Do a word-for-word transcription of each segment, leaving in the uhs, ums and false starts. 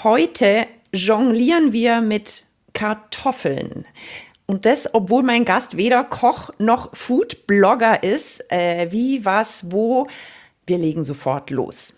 Heute jonglieren wir mit Kartoffeln. Und das, obwohl mein Gast weder Koch noch Food-Blogger ist. Äh, wie, was, wo? Wir legen sofort los.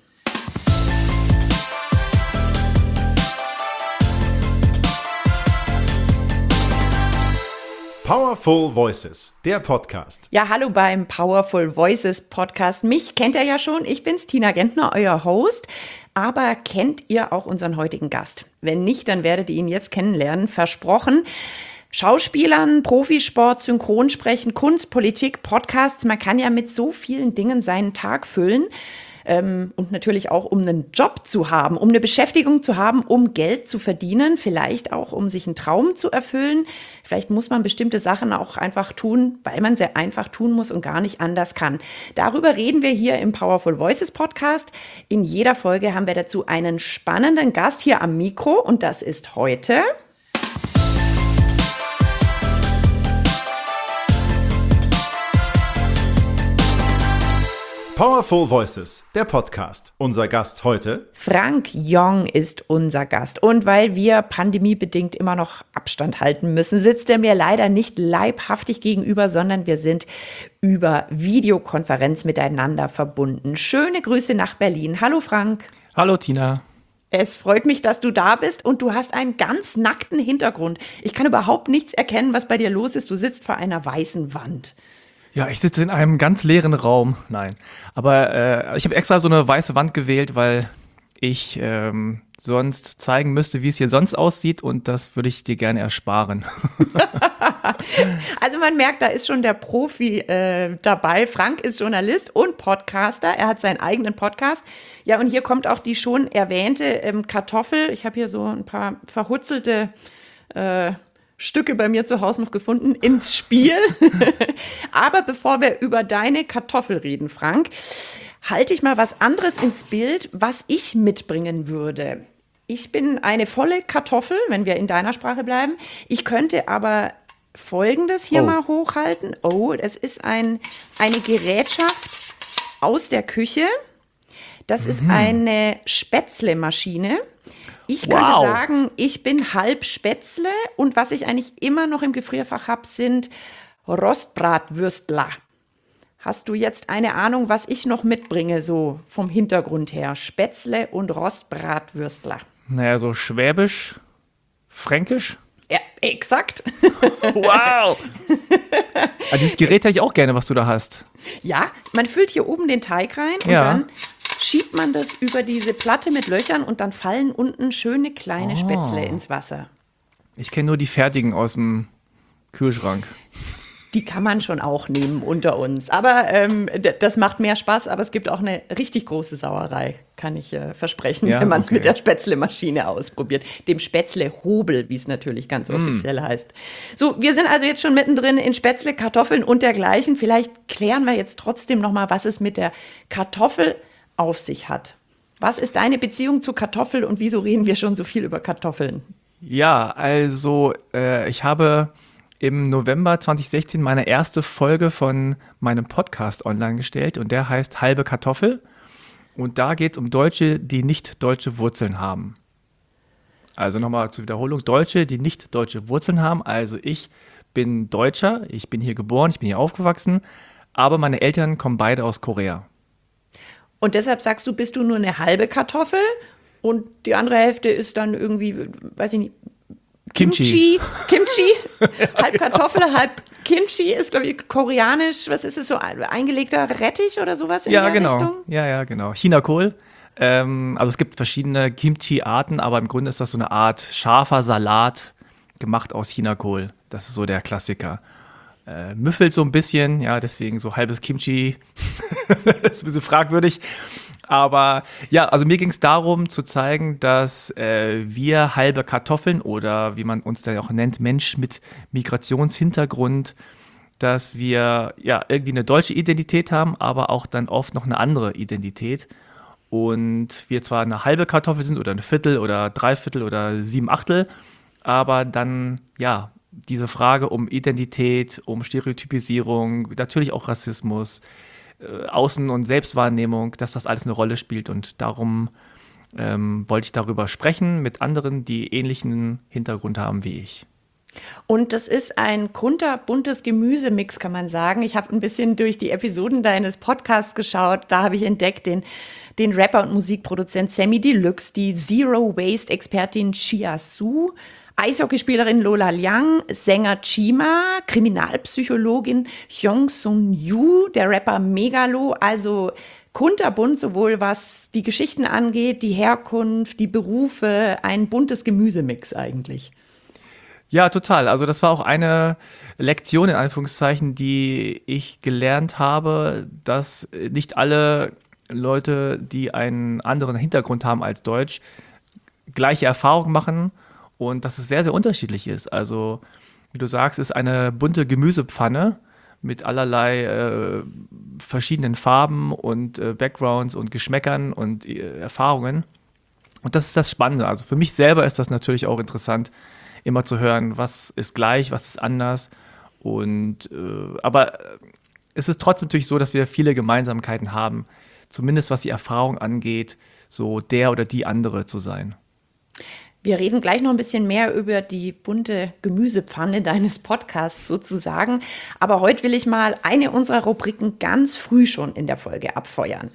Powerful Voices, der Podcast. Ja, hallo beim Powerful Voices Podcast. Mich kennt ihr ja schon. Ich bin's, Tina Gentner, euer Host. Aber kennt ihr auch unseren heutigen Gast? Wenn nicht, dann werdet ihr ihn jetzt kennenlernen. Versprochen. Schauspielern, Profisport, Synchronsprechen, Kunst, Politik, Podcasts. Man kann ja mit so vielen Dingen seinen Tag füllen. Ähm, und natürlich auch, um einen Job zu haben, um eine Beschäftigung zu haben, um Geld zu verdienen, vielleicht auch, um sich einen Traum zu erfüllen. Vielleicht muss man bestimmte Sachen auch einfach tun, weil man sie einfach tun muss und gar nicht anders kann. Darüber reden wir hier im Powerful Voices Podcast. In jeder Folge haben wir dazu einen spannenden Gast hier am Mikro und das ist heute... Powerful Voices, der Podcast. Unser Gast heute? Frank Jong ist unser Gast. Und weil wir pandemiebedingt immer noch Abstand halten müssen, sitzt er mir leider nicht leibhaftig gegenüber, sondern wir sind über Videokonferenz miteinander verbunden. Schöne Grüße nach Berlin. Hallo Frank. Hallo Tina. Es freut mich, dass du da bist und du hast einen ganz nackten Hintergrund. Ich kann überhaupt nichts erkennen, was bei dir los ist. Du sitzt vor einer weißen Wand. Ja, ich sitze in einem ganz leeren Raum. Nein, aber äh, ich habe extra so eine weiße Wand gewählt, weil ich ähm, sonst zeigen müsste, wie es hier sonst aussieht und das würde ich dir gerne ersparen. Also man merkt, da ist schon der Profi äh, dabei. Frank ist Journalist und Podcaster. Er hat seinen eigenen Podcast. Ja, und hier kommt auch die schon erwähnte ähm, Kartoffel. Ich habe hier so ein paar verhutzelte äh, Stücke bei mir zu Hause noch gefunden, ins Spiel. Aber bevor wir über deine Kartoffel reden, Frank, halte ich mal was anderes ins Bild, was ich mitbringen würde. Ich bin eine volle Kartoffel, wenn wir in deiner Sprache bleiben. Ich könnte aber Folgendes hier Oh. mal hochhalten. Oh, es ist ein, eine Gerätschaft aus der Küche. Das ist eine Spätzlemaschine. Ich könnte Wow. sagen, ich bin halb Spätzle und was ich eigentlich immer noch im Gefrierfach habe, sind Rostbratwürstler. Hast du jetzt eine Ahnung, was ich noch mitbringe, so vom Hintergrund her? Spätzle und Rostbratwürstler. Naja, so schwäbisch, fränkisch. Ja, exakt. Wow! Ah, dieses Gerät hätte ich auch gerne, was du da hast. Ja, man füllt hier oben den Teig rein und Ja. dann schiebt man das über diese Platte mit Löchern und dann fallen unten schöne kleine Oh. Spätzle ins Wasser. Ich kenne nur die fertigen aus dem Kühlschrank. Die kann man schon auch nehmen unter uns. Aber ähm, d- das macht mehr Spaß, aber es gibt auch eine richtig große Sauerei, kann ich äh, versprechen, Ja, wenn man es okay. mit der Spätzlemaschine ausprobiert. Dem Spätzlehobel, wie es natürlich ganz offiziell heißt. So, wir sind also jetzt schon mittendrin in Spätzle, Kartoffeln und dergleichen. Vielleicht klären wir jetzt trotzdem noch mal, was es mit der Kartoffel auf sich hat. Was ist deine Beziehung zu Kartoffel und wieso reden wir schon so viel über Kartoffeln? Ja, also äh, ich habe im November zwanzig sechzehn meine erste Folge von meinem Podcast online gestellt und der heißt Halbe Kartoffel. Und da geht es um Deutsche, die nicht deutsche Wurzeln haben. Also nochmal zur Wiederholung, Deutsche, die nicht deutsche Wurzeln haben. Also ich bin Deutscher, ich bin hier geboren, ich bin hier aufgewachsen, aber meine Eltern kommen beide aus Korea. Und deshalb sagst du, bist du nur eine halbe Kartoffel und die andere Hälfte ist dann irgendwie, weiß ich nicht, Kimchi. Kimchi, halb Kartoffel, halb Kimchi ist, glaube ich, koreanisch, was ist es, so ein- eingelegter Rettich oder sowas in Ja, der genau. Richtung? Ja, ja, genau. Chinakohl. Ähm, also es gibt verschiedene Kimchi-Arten, aber im Grunde ist das so eine Art scharfer Salat gemacht aus Chinakohl. Das ist so der Klassiker. Äh, müffelt so ein bisschen, ja, deswegen so halbes Kimchi. Das ist ein bisschen fragwürdig. Aber ja, also mir ging es darum zu zeigen, dass äh, wir halbe Kartoffeln oder wie man uns dann auch nennt, Mensch mit Migrationshintergrund, dass wir ja irgendwie eine deutsche Identität haben, aber auch dann oft noch eine andere Identität. Und wir zwar eine halbe Kartoffel sind oder eine Viertel oder Dreiviertel oder sieben Achtel, aber dann ja diese Frage um Identität, um Stereotypisierung, natürlich auch Rassismus, äh, Außen- und Selbstwahrnehmung, dass das alles eine Rolle spielt. Und darum ähm, wollte ich darüber sprechen mit anderen, die ähnlichen Hintergrund haben wie ich. Und das ist ein kunterbuntes Gemüsemix, kann man sagen. Ich habe ein bisschen durch die Episoden deines Podcasts geschaut. Da habe ich entdeckt den, den Rapper und Musikproduzent Sammy Deluxe, die Zero-Waste-Expertin Chia Su, Eishockeyspielerin Lola Liang, Sänger Chima, Kriminalpsychologin Hyung Sun Yu, der Rapper Megalo. Also kunterbunt, sowohl was die Geschichten angeht, die Herkunft, die Berufe, ein buntes Gemüsemix eigentlich. Ja, total. Also das war auch eine Lektion in Anführungszeichen, die ich gelernt habe, dass nicht alle Leute, die einen anderen Hintergrund haben als Deutsch, gleiche Erfahrungen machen und dass es sehr, sehr unterschiedlich ist. Also wie du sagst, ist eine bunte Gemüsepfanne mit allerlei äh, verschiedenen Farben und äh, Backgrounds und Geschmäckern und äh, Erfahrungen. Und das ist das Spannende. Also für mich selber ist das natürlich auch interessant, immer zu hören, was ist gleich, was ist anders. Und äh, aber es ist trotzdem natürlich so, dass wir viele Gemeinsamkeiten haben, zumindest was die Erfahrung angeht, so der oder die andere zu sein. Wir reden gleich noch ein bisschen mehr über die bunte Gemüsepfanne deines Podcasts sozusagen. Aber heute will ich mal eine unserer Rubriken ganz früh schon in der Folge abfeuern.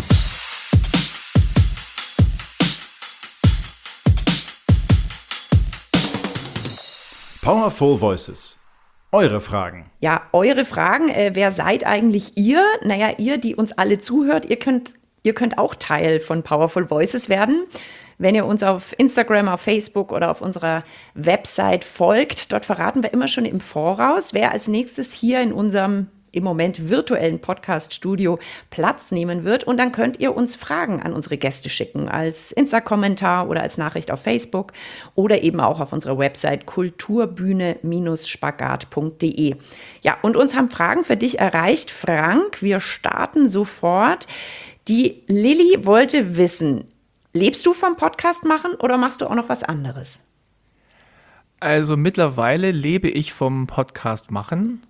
Powerful Voices. Eure Fragen. Ja, eure Fragen. Äh, wer seid eigentlich ihr? Naja, ihr, die uns alle zuhört, ihr könnt, ihr könnt auch Teil von Powerful Voices werden. Wenn ihr uns auf Instagram, auf Facebook oder auf unserer Website folgt, dort verraten wir immer schon im Voraus, wer als nächstes hier in unserem im Moment virtuellen Podcast-Studio Platz nehmen wird. Und dann könnt ihr uns Fragen an unsere Gäste schicken, als Insta-Kommentar oder als Nachricht auf Facebook oder eben auch auf unserer Website kulturbühne spagat punkt de. Ja, und uns haben Fragen für dich erreicht. Frank, wir starten sofort. Die Lilly wollte wissen, lebst du vom Podcast machen oder machst du auch noch was anderes? Also mittlerweile lebe ich vom Podcast machen.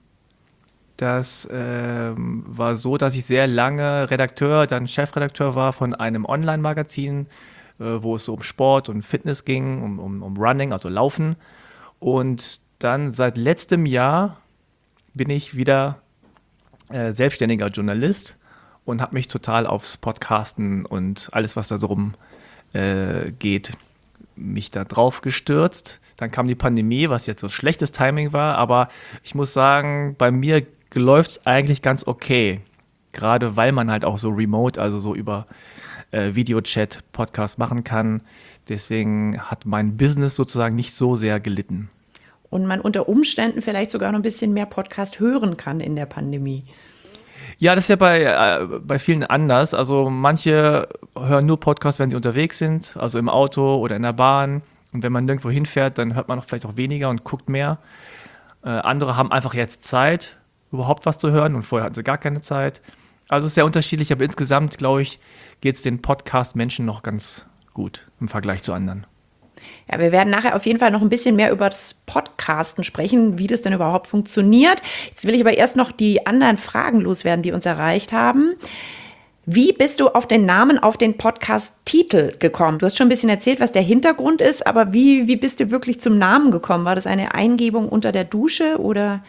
Das ähm, war so, dass ich sehr lange Redakteur, dann Chefredakteur war von einem Online-Magazin, äh, wo es so um Sport und Fitness ging, um, um, um Running, also Laufen. Und dann seit letztem Jahr bin ich wieder äh, selbstständiger Journalist und habe mich total aufs Podcasten und alles, was da drum äh, geht, mich da drauf gestürzt. Dann kam die Pandemie, was jetzt so schlechtes Timing war, aber ich muss sagen, bei mir läuft es eigentlich ganz okay. Gerade weil man halt auch so remote, also so über äh, Videochat Podcast machen kann. Deswegen hat mein Business sozusagen nicht so sehr gelitten. Und man unter Umständen vielleicht sogar noch ein bisschen mehr Podcast hören kann in der Pandemie. Ja, das ist ja bei, äh, bei vielen anders. Also manche hören nur Podcasts, wenn sie unterwegs sind, also im Auto oder in der Bahn. Und wenn man nirgendwo hinfährt, dann hört man auch vielleicht auch weniger und guckt mehr. Äh, andere haben einfach jetzt Zeit, überhaupt was zu hören und vorher hatten sie gar keine Zeit. Also es ist sehr unterschiedlich, aber insgesamt, glaube ich, geht es den Podcast-Menschen noch ganz gut im Vergleich zu anderen. Ja, wir werden nachher auf jeden Fall noch ein bisschen mehr über das Podcasten sprechen, wie das denn überhaupt funktioniert. Jetzt will ich aber erst noch die anderen Fragen loswerden, die uns erreicht haben. Wie bist du auf den Namen, auf den Podcast-Titel gekommen? Du hast schon ein bisschen erzählt, was der Hintergrund ist, aber wie, wie bist du wirklich zum Namen gekommen? War das eine Eingebung unter der Dusche oder?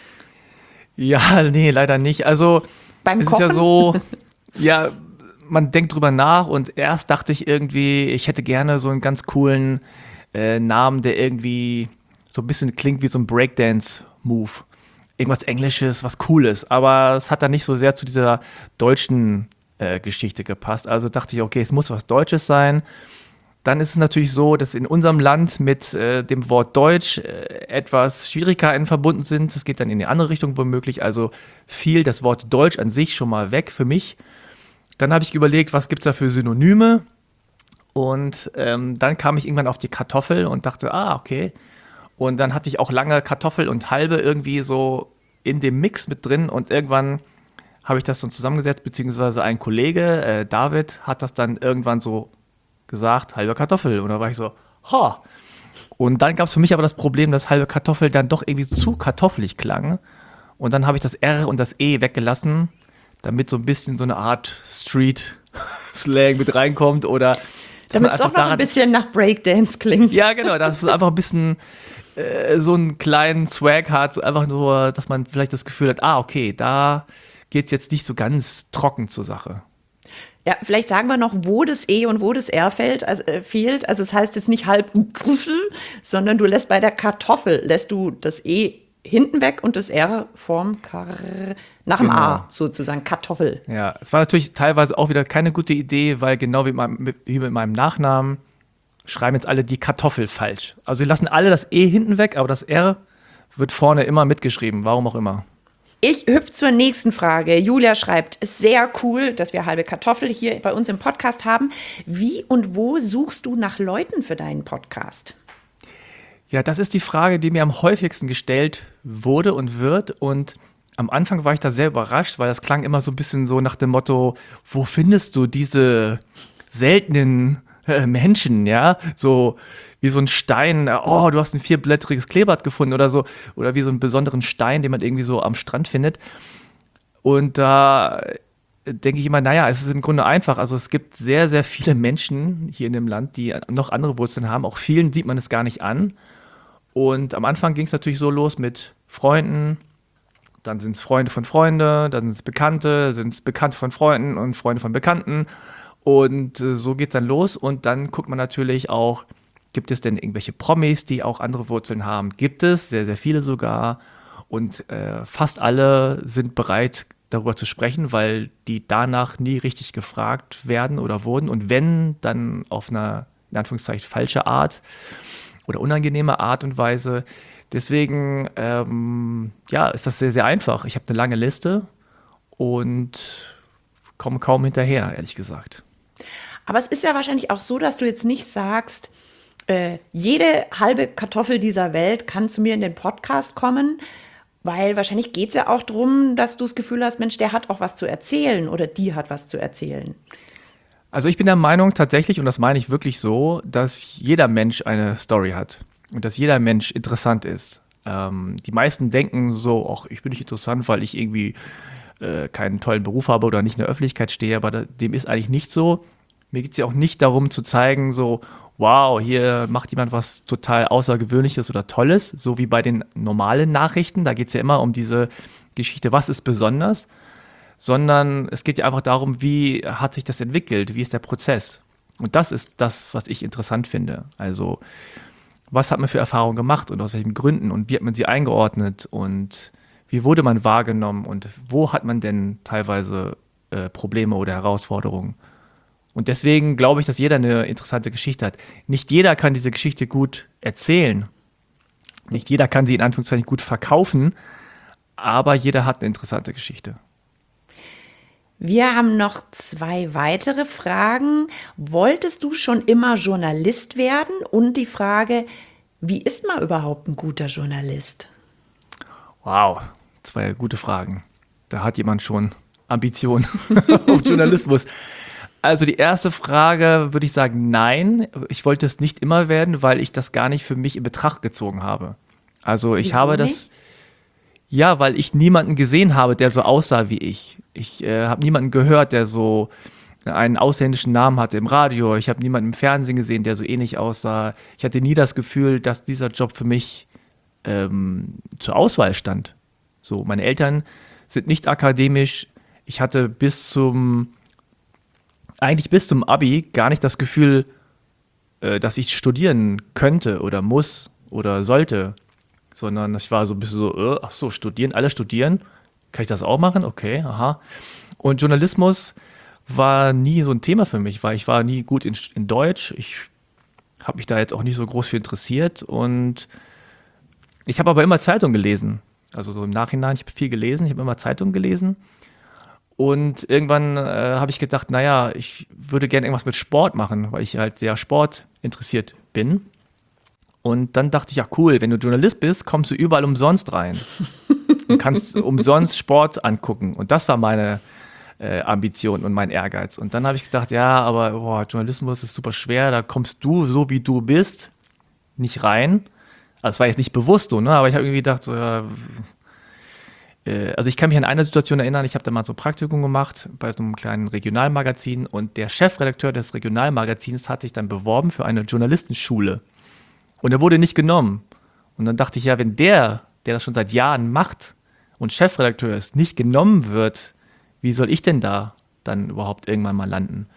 Ja, nee, leider nicht. Also Beim es Kochen? ist ja so, ja, man denkt drüber nach und erst dachte ich irgendwie, ich hätte gerne so einen ganz coolen äh, Namen, der irgendwie so ein bisschen klingt wie so ein Breakdance-Move. Irgendwas Englisches, was Cooles, aber es hat dann nicht so sehr zu dieser deutschen äh, Geschichte gepasst. Also dachte ich, okay, es muss was Deutsches sein. Dann ist es natürlich so, dass in unserem Land mit äh, dem Wort Deutsch äh, etwas Schwierigkeiten verbunden sind. Das geht dann in die andere Richtung womöglich. Also fiel das Wort Deutsch an sich schon mal weg für mich. Dann habe ich überlegt, was gibt es da für Synonyme? Und ähm, dann kam ich irgendwann auf die Kartoffel und dachte, ah, okay. Und dann hatte ich auch lange Kartoffel und halbe irgendwie so in dem Mix mit drin. Und irgendwann habe ich das dann zusammengesetzt, beziehungsweise ein Kollege, äh, David, hat das dann irgendwann so gesagt, halbe Kartoffel. Und da war ich so, ha. Und dann gab es für mich aber das Problem, dass halbe Kartoffel dann doch irgendwie zu kartoffelig klang. Und dann habe ich das R und das E weggelassen, damit so ein bisschen so eine Art Street-Slang mit reinkommt oder Damit es doch noch daran, ein bisschen nach Breakdance klingt. Ja, genau, dass es einfach ein bisschen äh, so einen kleinen Swag hat, einfach nur, dass man vielleicht das Gefühl hat, ah, okay, da geht es jetzt nicht so ganz trocken zur Sache. Ja, vielleicht sagen wir noch, wo das E und wo das R fällt, also, äh, fehlt. Also es heißt jetzt nicht halb Krüffel, sondern du lässt bei der Kartoffel, lässt du das E hinten weg und das R vorm Kar nach dem genau. A sozusagen, Kartoffel. Ja, es war natürlich teilweise auch wieder keine gute Idee, weil genau wie, mein, wie mit meinem Nachnamen schreiben jetzt alle die Kartoffel falsch. Also sie lassen alle das E hinten weg, aber das R wird vorne immer mitgeschrieben, warum auch immer. Ich hüpfe zur nächsten Frage. Julia schreibt, es ist sehr cool, dass wir halbe Kartoffel hier bei uns im Podcast haben. Wie und wo suchst du nach Leuten für deinen Podcast? Ja, das ist die Frage, die mir am häufigsten gestellt wurde und wird. Und am Anfang war ich da sehr überrascht, weil das klang immer so ein bisschen so nach dem Motto, wo findest du diese seltenen äh, Menschen, ja? So wie so ein Stein, oh, du hast ein vierblättriges Kleeblatt gefunden oder so. Oder wie so einen besonderen Stein, den man irgendwie so am Strand findet. Und da denke ich immer, naja, es ist im Grunde einfach. Also es gibt sehr, sehr viele Menschen hier in dem Land, die noch andere Wurzeln haben. Auch vielen sieht man es gar nicht an. Und am Anfang ging es natürlich so los mit Freunden, dann sind es Freunde von Freunden, dann sind es Bekannte, sind es Bekannte von Freunden und Freunde von Bekannten. Und äh, so geht es dann los. Und dann guckt man natürlich auch, gibt es denn irgendwelche Promis, die auch andere Wurzeln haben? Gibt es, sehr, sehr viele sogar. Und äh, fast alle sind bereit, darüber zu sprechen, weil die danach nie richtig gefragt werden oder wurden. Und wenn, dann auf einer, in Anführungszeichen, falsche Art oder unangenehme Art und Weise. Deswegen, ähm, ja, ist das sehr, sehr einfach. Ich habe eine lange Liste und komme kaum hinterher, ehrlich gesagt. Aber es ist ja wahrscheinlich auch so, dass du jetzt nicht sagst, äh, jede halbe Kartoffel dieser Welt kann zu mir in den Podcast kommen, weil wahrscheinlich geht es ja auch darum, dass du das Gefühl hast, Mensch, der hat auch was zu erzählen oder die hat was zu erzählen. Also ich bin der Meinung tatsächlich, und das meine ich wirklich so, dass jeder Mensch eine Story hat und dass jeder Mensch interessant ist. Ähm, die meisten denken so, ach, ich bin nicht interessant, weil ich irgendwie äh, keinen tollen Beruf habe oder nicht in der Öffentlichkeit stehe, aber da, dem ist eigentlich nicht so. Mir geht es ja auch nicht darum zu zeigen, so, wow, hier macht jemand was total Außergewöhnliches oder Tolles, so wie bei den normalen Nachrichten. Da geht es ja immer um diese Geschichte, was ist besonders, sondern es geht ja einfach darum, wie hat sich das entwickelt, wie ist der Prozess. Und das ist das, was ich interessant finde. Also, was hat man für Erfahrungen gemacht und aus welchen Gründen und wie hat man sie eingeordnet und wie wurde man wahrgenommen und wo hat man denn teilweise äh, Probleme oder Herausforderungen. Und deswegen glaube ich, dass jeder eine interessante Geschichte hat. Nicht jeder kann diese Geschichte gut erzählen. Nicht jeder kann sie in Anführungszeichen gut verkaufen, aber jeder hat eine interessante Geschichte. Wir haben noch zwei weitere Fragen. Wolltest du schon immer Journalist werden? Und die Frage, wie ist man überhaupt ein guter Journalist? Wow, zwei gute Fragen. Da hat jemand schon Ambitionen auf Journalismus. Also die erste Frage würde ich sagen, nein. Ich wollte es nicht immer werden, weil ich das gar nicht für mich in Betracht gezogen habe. Also ich Wieso habe das... nicht? Ja, weil ich niemanden gesehen habe, der so aussah wie ich. Ich äh, habe niemanden gehört, der so einen ausländischen Namen hatte im Radio. Ich habe niemanden im Fernsehen gesehen, der so ähnlich aussah. Ich hatte nie das Gefühl, dass dieser Job für mich ähm, zur Auswahl stand. So, meine Eltern sind nicht akademisch. Ich hatte bis zum, eigentlich bis zum Abi gar nicht das Gefühl, äh, dass ich studieren könnte oder muss oder sollte. Sondern ich war so ein bisschen so, äh, ach so, studieren, alle studieren, kann ich das auch machen? Okay, aha. Und Journalismus war nie so ein Thema für mich, weil ich war nie gut in, in Deutsch. Ich habe mich da jetzt auch nicht so groß für interessiert und ich habe aber immer Zeitung gelesen. Also so im Nachhinein, ich habe viel gelesen, ich habe immer Zeitung gelesen und irgendwann äh, habe ich gedacht, naja, ich würde gerne irgendwas mit Sport machen, weil ich halt sehr sportinteressiert bin. Und dann dachte ich, ja cool, wenn du Journalist bist, kommst du überall umsonst rein und kannst umsonst Sport angucken. Und das war meine äh, Ambition und mein Ehrgeiz. Und dann habe ich gedacht, ja, aber boah, Journalismus ist super schwer, da kommst du, so wie du bist, nicht rein. Also es war jetzt nicht bewusst so, ne? Aber ich habe irgendwie gedacht, so, ja, Also ich kann mich an eine Situation erinnern, ich habe da mal so ein Praktikum gemacht bei so einem kleinen Regionalmagazin und der Chefredakteur des Regionalmagazins hat sich dann beworben für eine Journalistenschule und er wurde nicht genommen. Und dann dachte ich, ja, wenn der, der das schon seit Jahren macht und Chefredakteur ist, nicht genommen wird, wie soll ich denn da dann überhaupt irgendwann mal landen?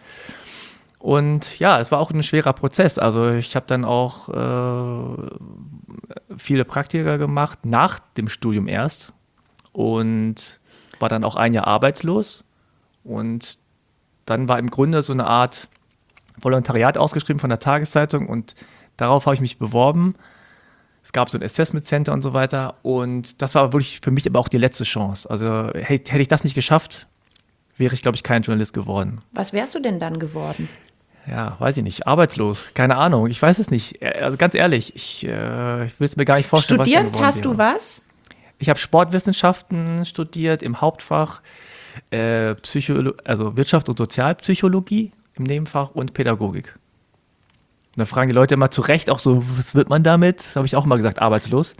Und ja, es war auch ein schwerer Prozess. Also ich habe dann auch äh, viele Praktika gemacht, nach dem Studium erst. Und war dann auch ein Jahr arbeitslos und dann war im Grunde so eine Art Volontariat ausgeschrieben von der Tageszeitung und darauf habe ich mich beworben. Es gab so ein Assessment Center und so weiter und das war wirklich für mich aber auch die letzte Chance. Also hätte ich das nicht geschafft, wäre ich, glaube ich, kein Journalist geworden. Was wärst du denn dann geworden? Ja, weiß ich nicht, arbeitslos, keine Ahnung, ich weiß es nicht. Also ganz ehrlich, ich, äh, ich will es mir gar nicht vorstellen, Studiert was ich geworden hast wäre. du was? Ich habe Sportwissenschaften studiert im Hauptfach, äh, Psycholo- also Wirtschaft und Sozialpsychologie im Nebenfach und Pädagogik. Und dann fragen die Leute immer zu Recht auch so, was wird man damit? Habe ich auch immer gesagt, arbeitslos.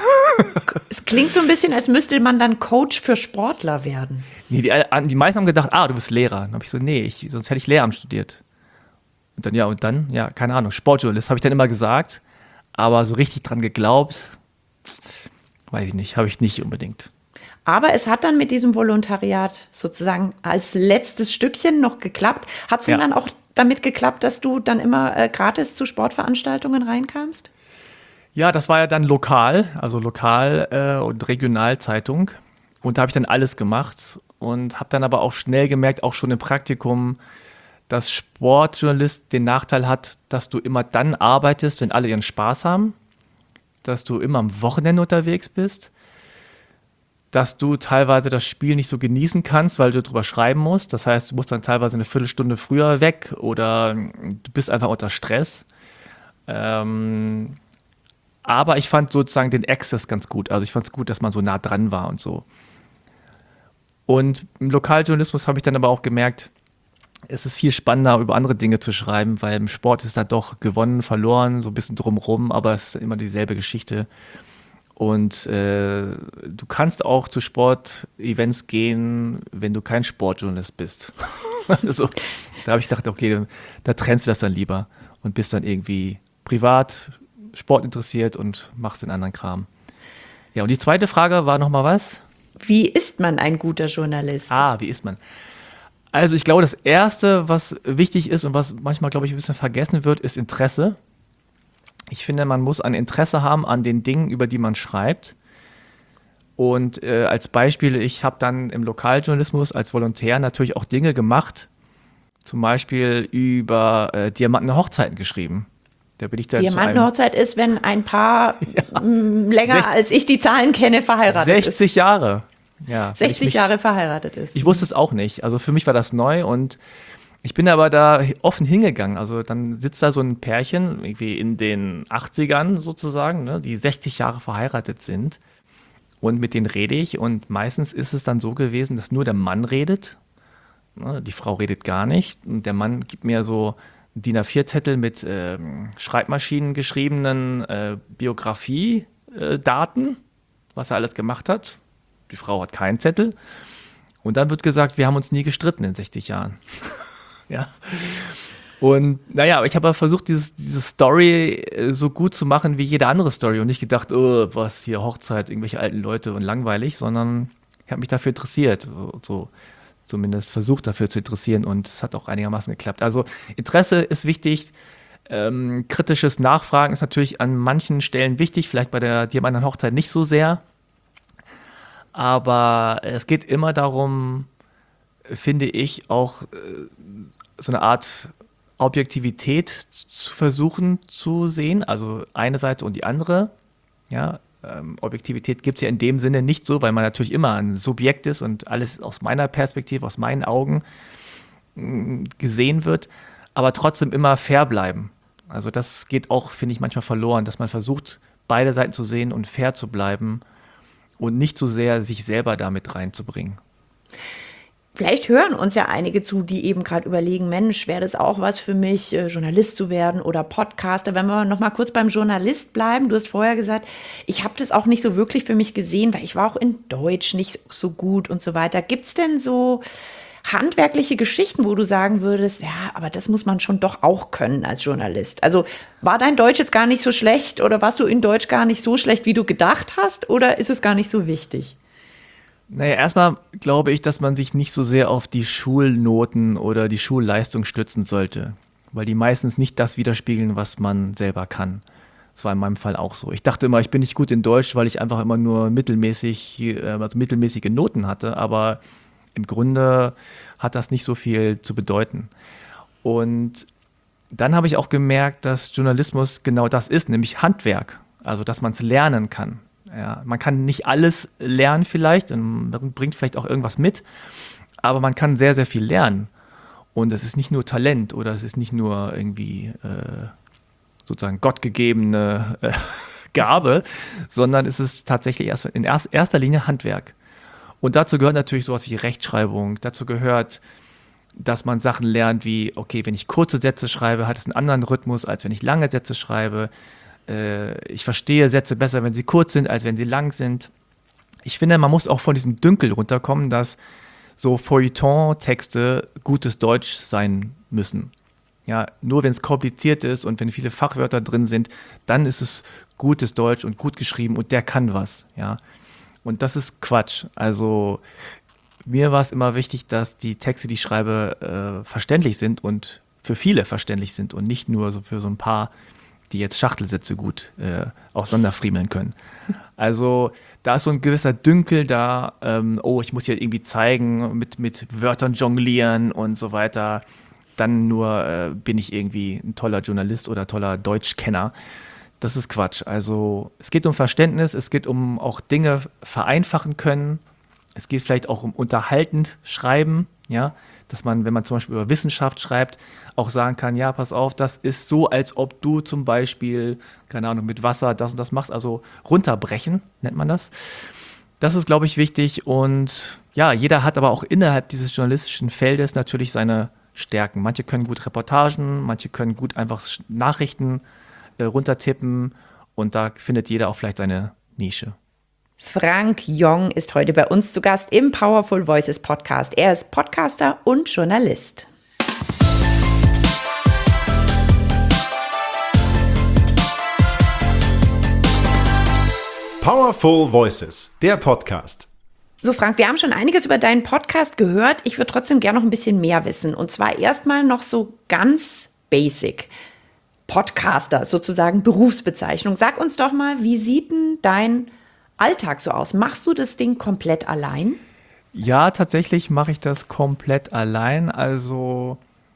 Es klingt so ein bisschen, als müsste man dann Coach für Sportler werden. Nee, die, die meisten haben gedacht, ah, du bist Lehrer. Dann habe ich so, nee, ich, sonst hätte ich Lehramt studiert. Und dann, ja, und dann, ja, keine Ahnung, Sportjournalist habe ich dann immer gesagt, aber so richtig dran geglaubt, weiß ich nicht, habe ich nicht unbedingt. Aber es hat dann mit diesem Volontariat sozusagen als letztes Stückchen noch geklappt. Hat es denn Ja. dann auch damit geklappt, dass du dann immer äh, gratis zu Sportveranstaltungen reinkamst? Ja, das war ja dann lokal, also Lokal- äh, und Regionalzeitung. Und da habe ich dann alles gemacht und habe dann aber auch schnell gemerkt, auch schon im Praktikum, dass Sportjournalist den Nachteil hat, dass du immer dann arbeitest, wenn alle ihren Spaß haben, dass du immer am Wochenende unterwegs bist, dass du teilweise das Spiel nicht so genießen kannst, weil du drüber schreiben musst. Das heißt, du musst dann teilweise eine Viertelstunde früher weg oder du bist einfach unter Stress. Ähm, aber ich fand sozusagen den Access ganz gut. Also ich fand es gut, dass man so nah dran war und so. Und im Lokaljournalismus habe ich dann aber auch gemerkt, es ist viel spannender, über andere Dinge zu schreiben, weil im Sport ist da doch gewonnen, verloren, so ein bisschen drumrum, aber es ist immer dieselbe Geschichte. Und äh, du kannst auch zu Sportevents gehen, wenn du kein Sportjournalist bist. Also, da habe ich gedacht, okay, da trennst du das dann lieber und bist dann irgendwie privat, sportinteressiert und machst den anderen Kram. Ja, und die zweite Frage war nochmal was? Wie ist man ein guter Journalist? Ah, wie ist man? Also ich glaube, das Erste, was wichtig ist und was manchmal, glaube ich, ein bisschen vergessen wird, ist Interesse. Ich finde, man muss ein Interesse haben an den Dingen, über die man schreibt. Und äh, als Beispiel, ich habe dann im Lokaljournalismus als Volontär natürlich auch Dinge gemacht, zum Beispiel über äh, Diamanten Hochzeiten geschrieben. Da bin ich dann Diamantenhochzeit ist, wenn ein Paar ja. m, länger Sech- als ich die Zahlen kenne, verheiratet ist. sechzig Jahre. Ja, wenn ich sechzig mich- Jahre verheiratet ist. Ich wusste es auch nicht. Also für mich war das neu und ich bin aber da offen hingegangen. Also dann sitzt da so ein Pärchen, irgendwie in den achtzigern sozusagen, ne, die sechzig Jahre verheiratet sind. Und mit denen rede ich. Und meistens ist es dann so gewesen, dass nur der Mann redet. Ne, die Frau redet gar nicht. Und der Mann gibt mir so einen D I N A vier Zettel mit ähm, Schreibmaschinen geschriebenen äh, Biografie-Daten, was er alles gemacht hat. Die Frau hat keinen Zettel. Und dann wird gesagt, wir haben uns nie gestritten in sechzig Jahren. Ja. Und naja, aber ich habe versucht, dieses, diese Story äh, so gut zu machen wie jede andere Story und nicht gedacht, oh, was hier Hochzeit, irgendwelche alten Leute und langweilig, sondern ich habe mich dafür interessiert, so, so zumindest versucht dafür zu interessieren und es hat auch einigermaßen geklappt. Also Interesse ist wichtig, ähm, kritisches Nachfragen ist natürlich an manchen Stellen wichtig, vielleicht bei der Diamanten Hochzeit nicht so sehr, aber es geht immer darum, finde ich, auch äh, so eine Art Objektivität zu versuchen zu sehen, also eine Seite und die andere. Ja, ähm, Objektivität gibt es ja in dem Sinne nicht so, weil man natürlich immer ein Subjekt ist und alles aus meiner Perspektive, aus meinen Augen mh, gesehen wird, aber trotzdem immer fair bleiben. Also das geht auch, finde ich, manchmal verloren, dass man versucht, beide Seiten zu sehen und fair zu bleiben und nicht so sehr sich selber damit reinzubringen. Vielleicht hören uns ja einige zu, die eben gerade überlegen, Mensch, wäre das auch was für mich, äh, Journalist zu werden oder Podcaster. Wenn wir noch mal kurz beim Journalist bleiben, du hast vorher gesagt, ich habe das auch nicht so wirklich für mich gesehen, weil ich war auch in Deutsch nicht so gut und so weiter. Gibt es denn so handwerkliche Geschichten, wo du sagen würdest, ja, aber das muss man schon doch auch können als Journalist? Also war dein Deutsch jetzt gar nicht so schlecht oder warst du in Deutsch gar nicht so schlecht, wie du gedacht hast, oder ist es gar nicht so wichtig? Naja, erstmal glaube ich, dass man sich nicht so sehr auf die Schulnoten oder die Schulleistung stützen sollte, weil die meistens nicht das widerspiegeln, was man selber kann. Das war in meinem Fall auch so. Ich dachte immer, ich bin nicht gut in Deutsch, weil ich einfach immer nur mittelmäßig, also mittelmäßige Noten hatte, aber im Grunde hat das nicht so viel zu bedeuten. Und dann habe ich auch gemerkt, dass Journalismus genau das ist, nämlich Handwerk, also dass man es lernen kann. Ja, man kann nicht alles lernen vielleicht, man bringt vielleicht auch irgendwas mit, aber man kann sehr, sehr viel lernen. Und es ist nicht nur Talent oder es ist nicht nur irgendwie äh, sozusagen gottgegebene äh, Gabe, sondern es ist tatsächlich erst in erst, erster Linie Handwerk. Und dazu gehört natürlich sowas wie Rechtschreibung, dazu gehört, dass man Sachen lernt wie, okay, wenn ich kurze Sätze schreibe, hat es einen anderen Rhythmus, als wenn ich lange Sätze schreibe. Ich verstehe Sätze besser, wenn sie kurz sind, als wenn sie lang sind. Ich finde, man muss auch von diesem Dünkel runterkommen, dass so Feuilleton-Texte gutes Deutsch sein müssen. Ja, nur wenn es kompliziert ist und wenn viele Fachwörter drin sind, dann ist es gutes Deutsch und gut geschrieben und der kann was. Ja. Und das ist Quatsch. Also mir war es immer wichtig, dass die Texte, die ich schreibe, äh, verständlich sind und für viele verständlich sind und nicht nur so für so ein paar, die jetzt Schachtelsätze gut äh, auseinanderfriemeln können. Also da ist so ein gewisser Dünkel da, ähm, oh, ich muss hier irgendwie zeigen, mit, mit Wörtern jonglieren und so weiter. Dann nur äh, bin ich irgendwie ein toller Journalist oder toller Deutschkenner. Das ist Quatsch. Also es geht um Verständnis, es geht um auch Dinge vereinfachen können. Es geht vielleicht auch um unterhaltend schreiben, ja, dass man, wenn man zum Beispiel über Wissenschaft schreibt, auch sagen kann, ja, pass auf, das ist so, als ob du zum Beispiel, keine Ahnung, mit Wasser das und das machst, also runterbrechen, nennt man das. Das ist, glaube ich, wichtig und ja, jeder hat aber auch innerhalb dieses journalistischen Feldes natürlich seine Stärken. Manche können gut Reportagen, manche können gut einfach Nachrichten äh, runtertippen und da findet jeder auch vielleicht seine Nische. Frank Jong ist heute bei uns zu Gast im Powerful Voices Podcast. Er ist Podcaster und Journalist. Powerful Voices, der Podcast. So, Frank, wir haben schon einiges über deinen Podcast gehört. Ich würde trotzdem gerne noch ein bisschen mehr wissen. Und zwar erstmal noch so ganz basic. Podcaster, sozusagen Berufsbezeichnung. Sag uns doch mal, wie sieht denn dein Alltag so aus? Machst du das Ding komplett allein? Ja, tatsächlich mache ich das komplett allein. Also,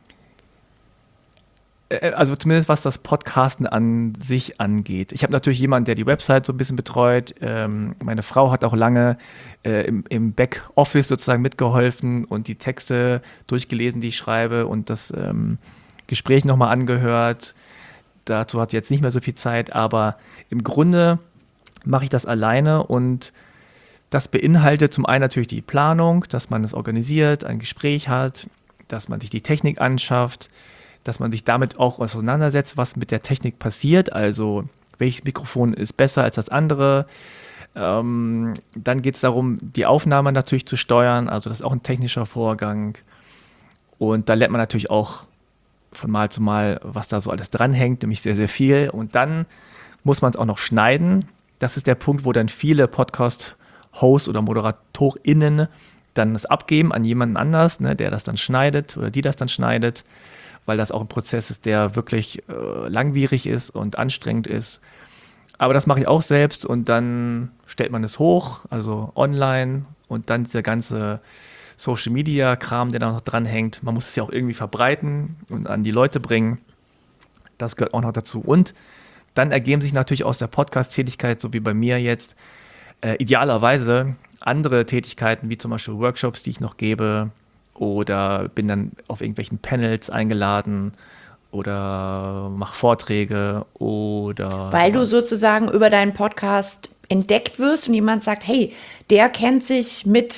äh, also zumindest was das Podcasten an sich angeht. Ich habe natürlich jemanden, der die Website so ein bisschen betreut. Ähm, meine Frau hat auch lange äh, im, im Backoffice sozusagen mitgeholfen und die Texte durchgelesen, die ich schreibe und das ähm, Gespräch nochmal angehört. Dazu hat sie jetzt nicht mehr so viel Zeit, aber im Grunde mache ich das alleine und das beinhaltet zum einen natürlich die Planung, dass man es organisiert, ein Gespräch hat, dass man sich die Technik anschafft, dass man sich damit auch auseinandersetzt, was mit der Technik passiert, also welches Mikrofon ist besser als das andere. Ähm, dann geht es darum, die Aufnahme natürlich zu steuern, also das ist auch ein technischer Vorgang und da lernt man natürlich auch von Mal zu Mal, was da so alles dranhängt, nämlich sehr, sehr viel und dann muss man es auch noch schneiden. Das ist der Punkt, wo dann viele Podcast-Hosts oder ModeratorInnen dann das abgeben an jemanden anders, ne, der das dann schneidet oder die das dann schneidet, weil das auch ein Prozess ist, der wirklich äh, langwierig ist und anstrengend ist. Aber das mache ich auch selbst und dann stellt man es hoch, also online und dann dieser ganze Social-Media-Kram, der da noch dranhängt. Man muss es ja auch irgendwie verbreiten und an die Leute bringen. Das gehört auch noch dazu. Und dann ergeben sich natürlich aus der Podcast-Tätigkeit, so wie bei mir jetzt, äh, idealerweise andere Tätigkeiten, wie zum Beispiel Workshops, die ich noch gebe oder bin dann auf irgendwelchen Panels eingeladen oder mache Vorträge oder Weil sowas. du sozusagen über deinen Podcast entdeckt wirst und jemand sagt, hey, der kennt sich mit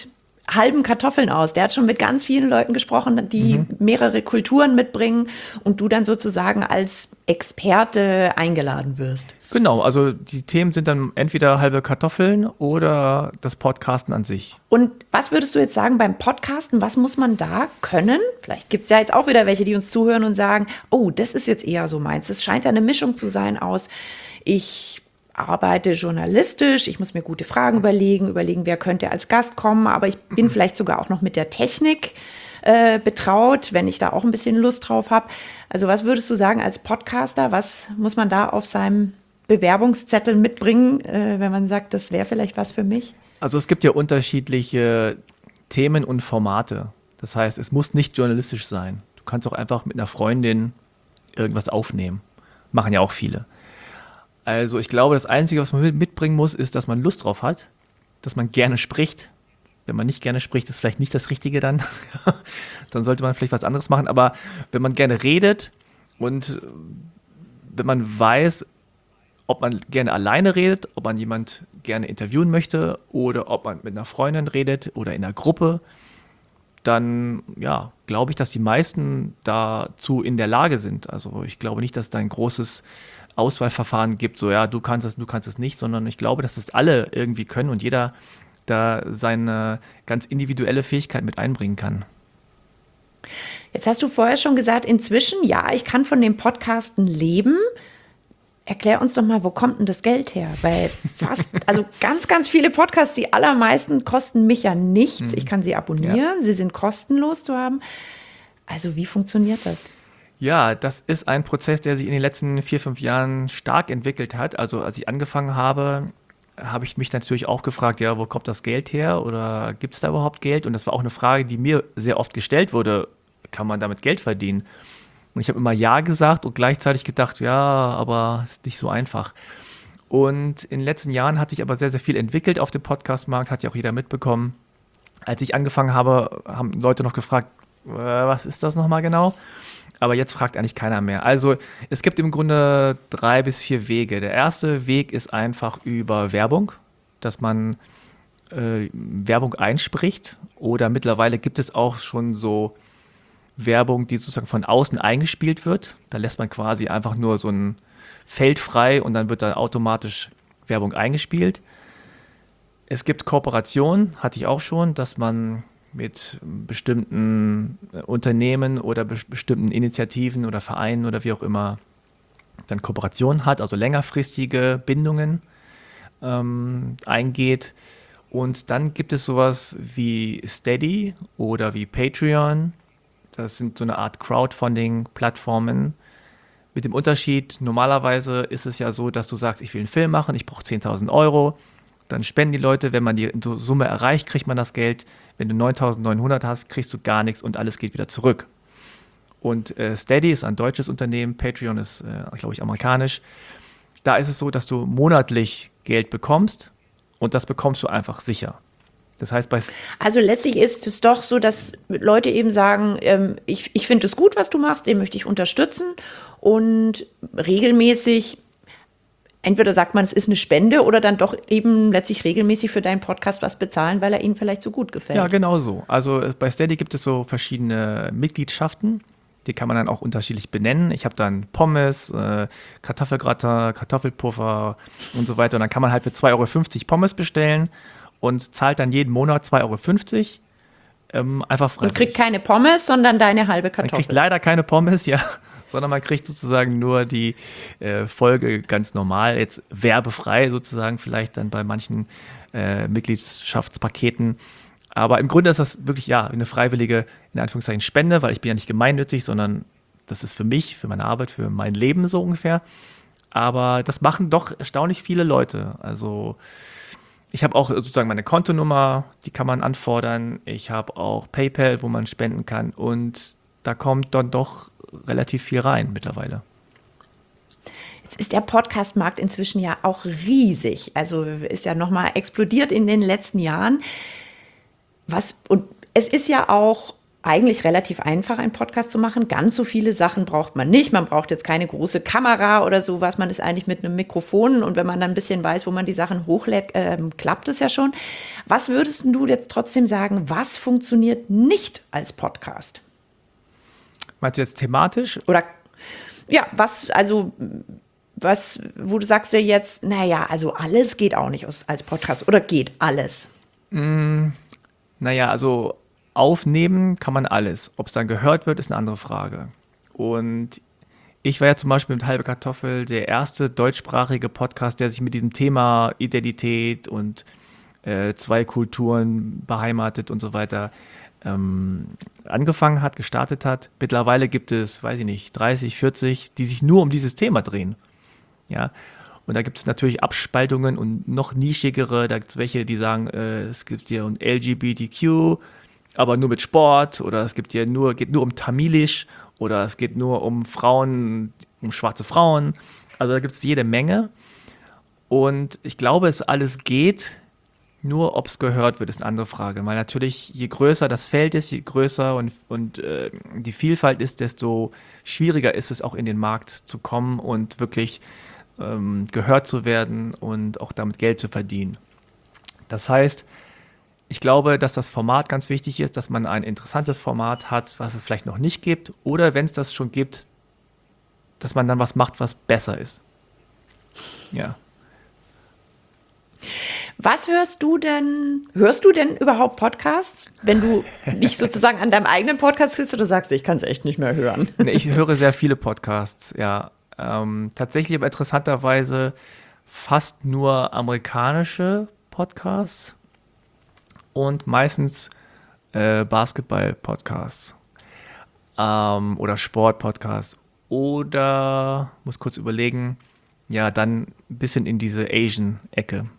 halben Kartoffeln aus. Der hat schon mit ganz vielen Leuten gesprochen, die mhm. mehrere Kulturen mitbringen und du dann sozusagen als Experte eingeladen wirst. Genau, also die Themen sind dann entweder halbe Kartoffeln oder das Podcasten an sich. Und was würdest du jetzt sagen beim Podcasten, was muss man da können? Vielleicht gibt es ja jetzt auch wieder welche, die uns zuhören und sagen, oh, das ist jetzt eher so meins. Das scheint ja eine Mischung zu sein aus, ich arbeite journalistisch, ich muss mir gute Fragen überlegen, überlegen, wer könnte als Gast kommen, aber ich bin vielleicht sogar auch noch mit der Technik äh, betraut, wenn ich da auch ein bisschen Lust drauf habe. Also was würdest du sagen als Podcaster, was muss man da auf seinem Bewerbungszettel mitbringen, äh, wenn man sagt, das wäre vielleicht was für mich? Also es gibt ja unterschiedliche Themen und Formate. Das heißt, es muss nicht journalistisch sein. Du kannst auch einfach mit einer Freundin irgendwas aufnehmen. Machen ja auch viele. Also ich glaube, das Einzige, was man mitbringen muss, ist, dass man Lust drauf hat, dass man gerne spricht. Wenn man nicht gerne spricht, ist vielleicht nicht das Richtige dann. Dann sollte man vielleicht was anderes machen. Aber wenn man gerne redet und wenn man weiß, ob man gerne alleine redet, ob man jemand gerne interviewen möchte oder ob man mit einer Freundin redet oder in einer Gruppe, dann ja, glaube ich, dass die meisten dazu in der Lage sind. Also ich glaube nicht, dass es da ein großes Auswahlverfahren gibt, so ja, du kannst es, du kannst es nicht, sondern ich glaube, dass es alle irgendwie können und jeder da seine ganz individuelle Fähigkeit mit einbringen kann. Jetzt hast du vorher schon gesagt, inzwischen, ja, ich kann von dem Podcasten leben. Erklär uns doch mal, wo kommt denn das Geld her? Weil fast, also ganz, ganz viele Podcasts, die allermeisten kosten mich ja nichts. Ich kann sie abonnieren, ja. Sie sind kostenlos zu haben. Also wie funktioniert das? Ja, das ist ein Prozess, der sich in den letzten vier, fünf Jahren stark entwickelt hat. Also als ich angefangen habe, habe ich mich natürlich auch gefragt, ja, wo kommt das Geld her oder gibt es da überhaupt Geld? Und das war auch eine Frage, die mir sehr oft gestellt wurde, kann man damit Geld verdienen? Und ich habe immer Ja gesagt und gleichzeitig gedacht, ja, aber ist nicht so einfach. Und in den letzten Jahren hat sich aber sehr, sehr viel entwickelt auf dem Podcast-Markt, hat ja auch jeder mitbekommen. Als ich angefangen habe, haben Leute noch gefragt, äh, was ist das nochmal genau? Aber jetzt fragt eigentlich keiner mehr. Also es gibt im Grunde drei bis vier Wege. Der erste Weg ist einfach über Werbung, dass man äh, Werbung einspricht. Oder mittlerweile gibt es auch schon so Werbung, die sozusagen von außen eingespielt wird. Da lässt man quasi einfach nur so ein Feld frei und dann wird da automatisch Werbung eingespielt. Es gibt Kooperationen, hatte ich auch schon, dass man mit bestimmten Unternehmen oder be- bestimmten Initiativen oder Vereinen oder wie auch immer dann Kooperationen hat, also längerfristige Bindungen ähm, eingeht. Und dann gibt es sowas wie Steady oder wie Patreon. Das sind so eine Art Crowdfunding-Plattformen. Mit dem Unterschied, normalerweise ist es ja so, dass du sagst, ich will einen Film machen, ich brauche zehntausend Euro. Dann spenden die Leute, wenn man die Summe erreicht, kriegt man das Geld. Wenn du neuntausendneunhundert hast, kriegst du gar nichts und alles geht wieder zurück. Und äh, Steady ist ein deutsches Unternehmen, Patreon ist, äh, glaube ich, amerikanisch. Da ist es so, dass du monatlich Geld bekommst und das bekommst du einfach sicher. Das heißt, bei also letztlich ist es doch so, dass Leute eben sagen, ähm, ich, ich finde es gut, was du machst, den möchte ich unterstützen und regelmäßig, entweder sagt man, es ist eine Spende oder dann doch eben letztlich regelmäßig für deinen Podcast was bezahlen, weil er ihnen vielleicht so gut gefällt. Ja, genau so. Also bei Steady gibt es so verschiedene Mitgliedschaften, die kann man dann auch unterschiedlich benennen. Ich habe dann Pommes, äh, Kartoffelgratin, Kartoffelpuffer und so weiter und dann kann man halt für zwei Euro fünfzig Pommes bestellen und zahlt dann jeden Monat zwei Euro fünfzig. Ähm, einfach freiwillig. Und kriegt keine Pommes, sondern deine halbe Kartoffel. Man kriegt leider keine Pommes, ja, sondern man kriegt sozusagen nur die äh, Folge ganz normal, jetzt werbefrei sozusagen, vielleicht dann bei manchen äh, Mitgliedschaftspaketen. Aber im Grunde ist das wirklich, ja, eine freiwillige, in Anführungszeichen, Spende, weil ich bin ja nicht gemeinnützig, sondern das ist für mich, für meine Arbeit, für mein Leben so ungefähr. Aber das machen doch erstaunlich viele Leute. Also ich habe auch sozusagen meine Kontonummer, die kann man anfordern. Ich habe auch PayPal, wo man spenden kann. Und da kommt dann doch relativ viel rein mittlerweile. Jetzt ist der Podcast-Markt inzwischen ja auch riesig. Also ist ja nochmal explodiert in den letzten Jahren. Was, und es ist ja auch eigentlich relativ einfach, einen Podcast zu machen. Ganz so viele Sachen braucht man nicht. Man braucht jetzt keine große Kamera oder sowas. Man ist eigentlich mit einem Mikrofon und wenn man dann ein bisschen weiß, wo man die Sachen hochlädt, äh, klappt es ja schon. Was würdest du jetzt trotzdem sagen, was funktioniert nicht als Podcast? Meinst du jetzt thematisch? Oder ja, was, also was, wo du sagst dir jetzt, naja, also alles geht auch nicht als Podcast oder geht alles? Mm, naja, also aufnehmen kann man alles. Ob es dann gehört wird, ist eine andere Frage. Und ich war ja zum Beispiel mit Halbe Kartoffel der erste deutschsprachige Podcast, der sich mit diesem Thema Identität und äh, zwei Kulturen beheimatet und so weiter ähm, angefangen hat, gestartet hat. Mittlerweile gibt es, weiß ich nicht, dreißig, vierzig, die sich nur um dieses Thema drehen. Ja. Und da gibt es natürlich Abspaltungen und noch nischigere. Da gibt es welche, die sagen, äh, es gibt hier um L G B T Q, aber nur mit Sport, oder es gibt ja nur, geht nur um Tamilisch, oder es geht nur um Frauen, um schwarze Frauen. Also da gibt es jede Menge. Und ich glaube, es alles geht, nur ob es gehört wird, ist eine andere Frage. Weil natürlich, je größer das Feld ist, je größer und, und äh, die Vielfalt ist, desto schwieriger ist es auch in den Markt zu kommen und wirklich ähm, gehört zu werden und auch damit Geld zu verdienen. Das heißt, ich glaube, dass das Format ganz wichtig ist, dass man ein interessantes Format hat, was es vielleicht noch nicht gibt. Oder wenn es das schon gibt, dass man dann was macht, was besser ist. Ja. Was hörst du denn, hörst du denn überhaupt Podcasts, wenn du nicht sozusagen an deinem eigenen Podcast sitzt oder sagst, ich kann es echt nicht mehr hören? Ich höre sehr viele Podcasts, ja. Ähm, tatsächlich aber interessanterweise fast nur amerikanische Podcasts. Und meistens äh, Basketball-Podcasts ähm, oder Sport-Podcasts oder, muss kurz überlegen, ja, dann ein bisschen in diese Asian-Ecke.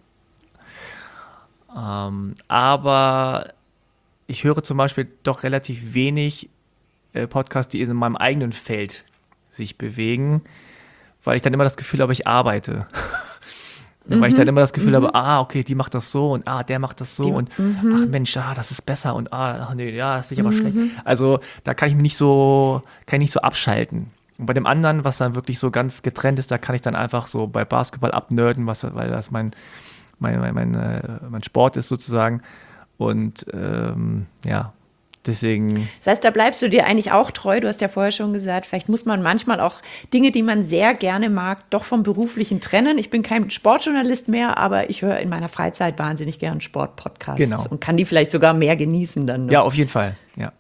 Ähm, aber ich höre zum Beispiel doch relativ wenig äh, Podcasts, die in meinem eigenen Feld sich bewegen, weil ich dann immer das Gefühl habe, ich arbeite. Mhm. Weil ich dann immer das Gefühl mhm. habe, ah, okay, die macht das so und ah, der macht das so die, und mhm. ach Mensch, ah, das ist besser und ah, ach nee, ja, das finde ich aber mhm. schlecht. Also da kann ich mich nicht so, kann ich nicht so abschalten. Und bei dem anderen, was dann wirklich so ganz getrennt ist, da kann ich dann einfach so bei Basketball abnerden, was, weil das mein, mein, mein, mein, äh, mein Sport ist sozusagen. Und ähm, ja, deswegen. Das heißt, da bleibst du dir eigentlich auch treu. Du hast ja vorher schon gesagt, vielleicht muss man manchmal auch Dinge, die man sehr gerne mag, doch vom Beruflichen trennen. Ich bin kein Sportjournalist mehr, aber ich höre in meiner Freizeit wahnsinnig gern Sportpodcasts genau. und kann die vielleicht sogar mehr genießen dann noch. Ja, auf jeden Fall, ja.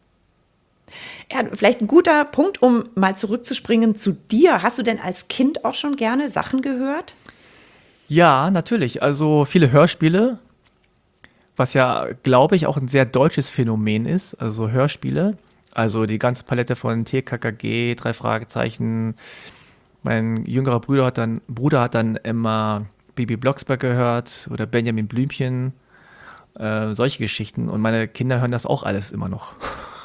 Ja, vielleicht ein guter Punkt, um mal zurückzuspringen zu dir. Hast du denn als Kind auch schon gerne Sachen gehört? Ja, natürlich. Also viele Hörspiele, was ja, glaube ich, auch ein sehr deutsches Phänomen ist, also Hörspiele. Also die ganze Palette von T K K G, drei Fragezeichen. Mein jüngerer Bruder hat dann, Bruder hat dann immer Bibi Blocksberg gehört oder Benjamin Blümchen, äh, solche Geschichten. Und meine Kinder hören das auch alles immer noch.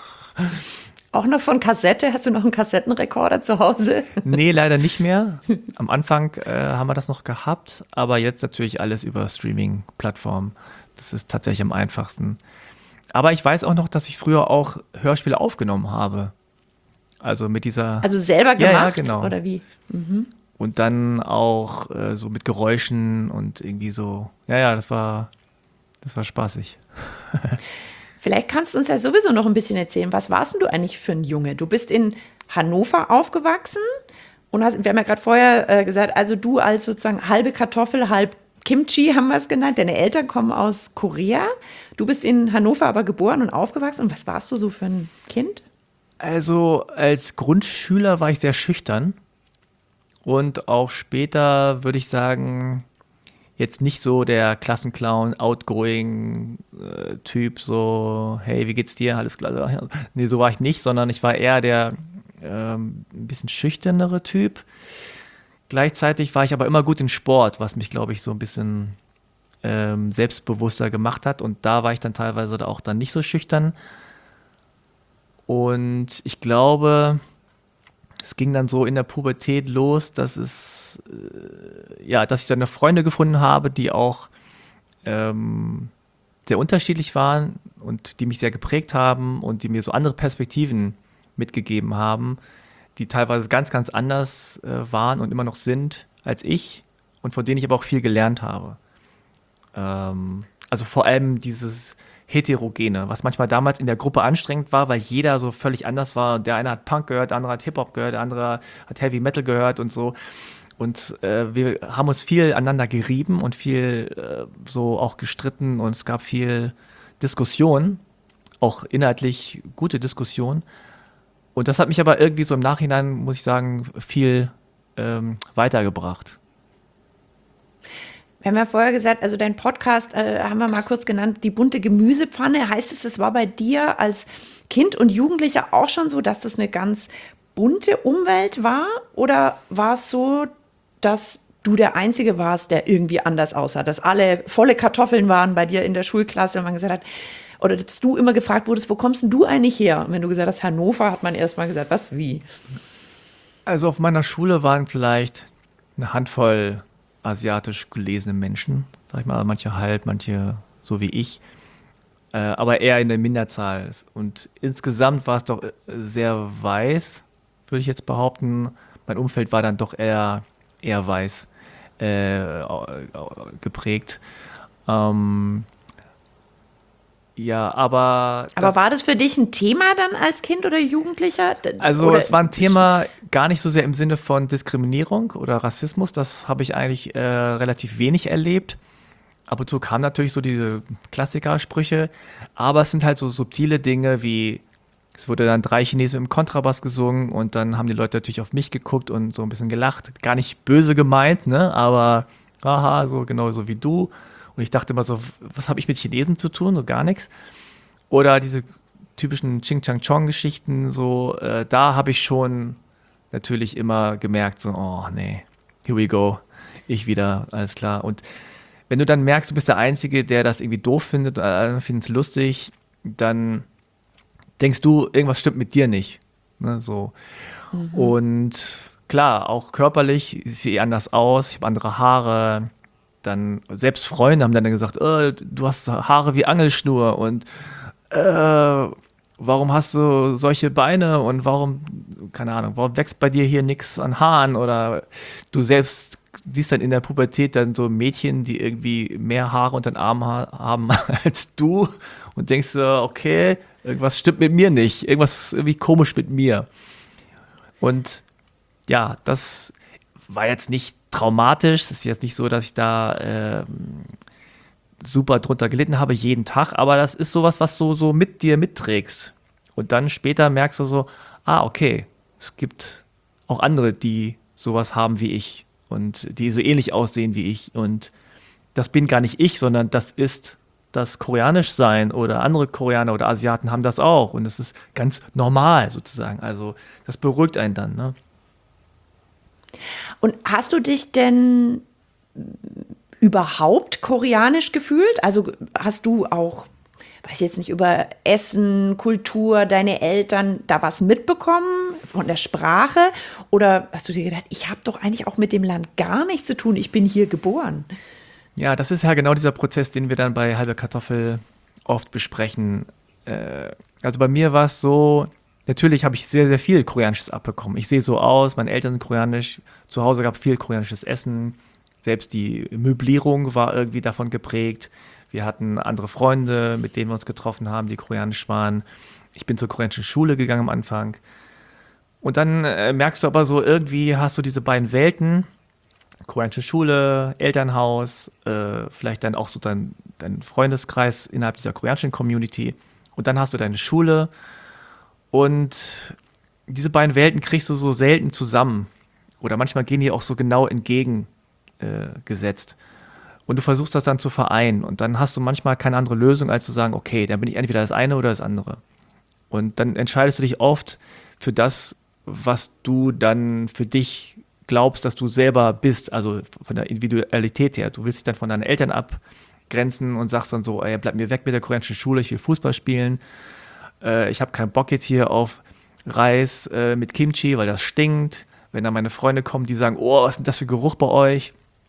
Auch noch von Kassette? Hast du noch einen Kassettenrekorder zu Hause? Nee, leider nicht mehr. Am Anfang äh, haben wir das noch gehabt, aber jetzt natürlich alles über Streaming-Plattformen. Das ist tatsächlich am einfachsten. Aber ich weiß auch noch, dass ich früher auch Hörspiele aufgenommen habe. Also mit dieser... Also selber gemacht? Ja, ja, genau. Oder wie? Mhm. Und dann auch äh, so mit Geräuschen und irgendwie so... Ja, ja, das war, das war spaßig. Vielleicht kannst du uns ja sowieso noch ein bisschen erzählen. Was warst denn du eigentlich für ein Junge? Du bist in Hannover aufgewachsen und hast, wir haben ja gerade vorher äh, gesagt, also du als sozusagen halbe Kartoffel, halb Kimchi haben wir es genannt. Deine Eltern kommen aus Korea. Du bist in Hannover aber geboren und aufgewachsen. Und was warst du so für ein Kind? Also als Grundschüler war ich sehr schüchtern und auch später würde ich sagen, jetzt nicht so der Klassenclown, outgoing äh, Typ, so, hey, wie geht's dir? Alles klar. Nee, so war ich nicht, sondern ich war eher der ähm, ein bisschen schüchternere Typ. Gleichzeitig war ich aber immer gut in Sport, was mich, glaube ich, so ein bisschen ähm, selbstbewusster gemacht hat. Und da war ich dann teilweise auch dann nicht so schüchtern. Und ich glaube, es ging dann so in der Pubertät los, dass es, äh, ja, dass ich dann Freunde gefunden habe, die auch ähm, sehr unterschiedlich waren und die mich sehr geprägt haben und die mir so andere Perspektiven mitgegeben haben, die teilweise ganz, ganz anders äh, waren und immer noch sind als ich und von denen ich aber auch viel gelernt habe. Ähm, also vor allem dieses Heterogene, was manchmal damals in der Gruppe anstrengend war, weil jeder so völlig anders war. Der eine hat Punk gehört, der andere hat Hip-Hop gehört, der andere hat Heavy Metal gehört und so. Und äh, wir haben uns viel aneinander gerieben und viel äh, so auch gestritten und es gab viel Diskussion, auch inhaltlich gute Diskussion. Und das hat mich aber irgendwie so im Nachhinein, muss ich sagen, viel ähm, weitergebracht. Wir haben ja vorher gesagt, also dein Podcast äh, haben wir mal kurz genannt, die bunte Gemüsepfanne. Heißt es, es war bei dir als Kind und Jugendlicher auch schon so, dass das eine ganz bunte Umwelt war? Oder war es so, dass du der Einzige warst, der irgendwie anders aussah? Dass alle volle Kartoffeln waren bei dir in der Schulklasse und man gesagt hat, oder dass du immer gefragt wurdest, wo kommst denn du eigentlich her? Und wenn du gesagt hast, Hannover, hat man erst mal gesagt, was, wie? Also auf meiner Schule waren vielleicht eine Handvoll asiatisch gelesene Menschen, sag ich mal, manche halb, manche so wie ich, äh, aber eher in der Minderzahl. Und insgesamt war es doch sehr weiß, würde ich jetzt behaupten. Mein Umfeld war dann doch eher, eher weiß äh, geprägt. Ähm, ja, aber... Aber war das für dich ein Thema dann als Kind oder Jugendlicher? Also oder? Es war ein Thema gar nicht so sehr im Sinne von Diskriminierung oder Rassismus, das habe ich eigentlich äh, relativ wenig erlebt. Ab und zu kamen natürlich so diese Klassikersprüche, aber es sind halt so subtile Dinge wie, es wurde dann drei Chinesen im Kontrabass gesungen und dann haben die Leute natürlich auf mich geguckt und so ein bisschen gelacht. Gar nicht böse gemeint, ne? Aber haha, so genau so wie du. Und ich dachte immer so, was habe ich mit Chinesen zu tun? So gar nichts. Oder diese typischen Ching-Chang-Chong-Geschichten, so, äh, da habe ich schon natürlich immer gemerkt, so, oh nee, here we go, ich wieder, alles klar. Und wenn du dann merkst, du bist der Einzige, der das irgendwie doof findet, äh, findet es lustig, dann denkst du, irgendwas stimmt mit dir nicht. Ne, so. Mhm. Und klar, auch körperlich, ich sehe anders aus, ich habe andere Haare. Dann, selbst Freunde haben dann gesagt, oh, du hast Haare wie Angelschnur und äh, warum hast du solche Beine und warum, keine Ahnung, warum wächst bei dir hier nichts an Haaren? Oder du selbst siehst dann in der Pubertät dann so Mädchen, die irgendwie mehr Haare unter den Armen ha- haben als du und denkst so, okay, irgendwas stimmt mit mir nicht, irgendwas ist irgendwie komisch mit mir. Und ja, das war jetzt nicht traumatisch. Es ist jetzt nicht so, dass ich da äh, super drunter gelitten habe jeden Tag, aber das ist sowas, was du so mit dir mitträgst. Und dann später merkst du so, ah, okay, es gibt auch andere, die sowas haben wie ich und die so ähnlich aussehen wie ich. Und das bin gar nicht ich, sondern das ist das Koreanischsein oder andere Koreaner oder Asiaten haben das auch. Und das ist ganz normal sozusagen. Also das beruhigt einen dann, ne? Und hast du dich denn überhaupt koreanisch gefühlt? Also hast du auch, weiß jetzt nicht, über Essen, Kultur, deine Eltern da was mitbekommen von der Sprache? Oder hast du dir gedacht, ich habe doch eigentlich auch mit dem Land gar nichts zu tun, ich bin hier geboren? Ja, das ist ja genau dieser Prozess, den wir dann bei Halbe Kartoffel oft besprechen. Äh, also bei mir war es so, natürlich habe ich sehr, sehr viel Koreanisches abbekommen. Ich sehe so aus, meine Eltern sind koreanisch, zu Hause gab es viel koreanisches Essen, selbst die Möblierung war irgendwie davon geprägt. Wir hatten andere Freunde, mit denen wir uns getroffen haben, die koreanisch waren. Ich bin zur koreanischen Schule gegangen am Anfang. Und dann äh, merkst du aber so, irgendwie hast du diese beiden Welten, koreanische Schule, Elternhaus, äh, vielleicht dann auch so dein, dein Freundeskreis innerhalb dieser koreanischen Community. Und dann hast du deine Schule. Und diese beiden Welten kriegst du so selten zusammen. Oder manchmal gehen die auch so genau entgegengesetzt. Äh, und du versuchst das dann zu vereinen. Und dann hast du manchmal keine andere Lösung, als zu sagen, okay, dann bin ich entweder das eine oder das andere. Und dann entscheidest du dich oft für das, was du dann für dich glaubst, dass du selber bist, also von der Individualität her. Du willst dich dann von deinen Eltern abgrenzen und sagst dann so, ey, bleib mir weg mit der koreanischen Schule, ich will Fußball spielen. Äh, ich habe keinen Bock jetzt hier auf Reis äh, mit Kimchi, weil das stinkt. Wenn dann meine Freunde kommen, die sagen, oh, was ist denn das für Geruch bei euch?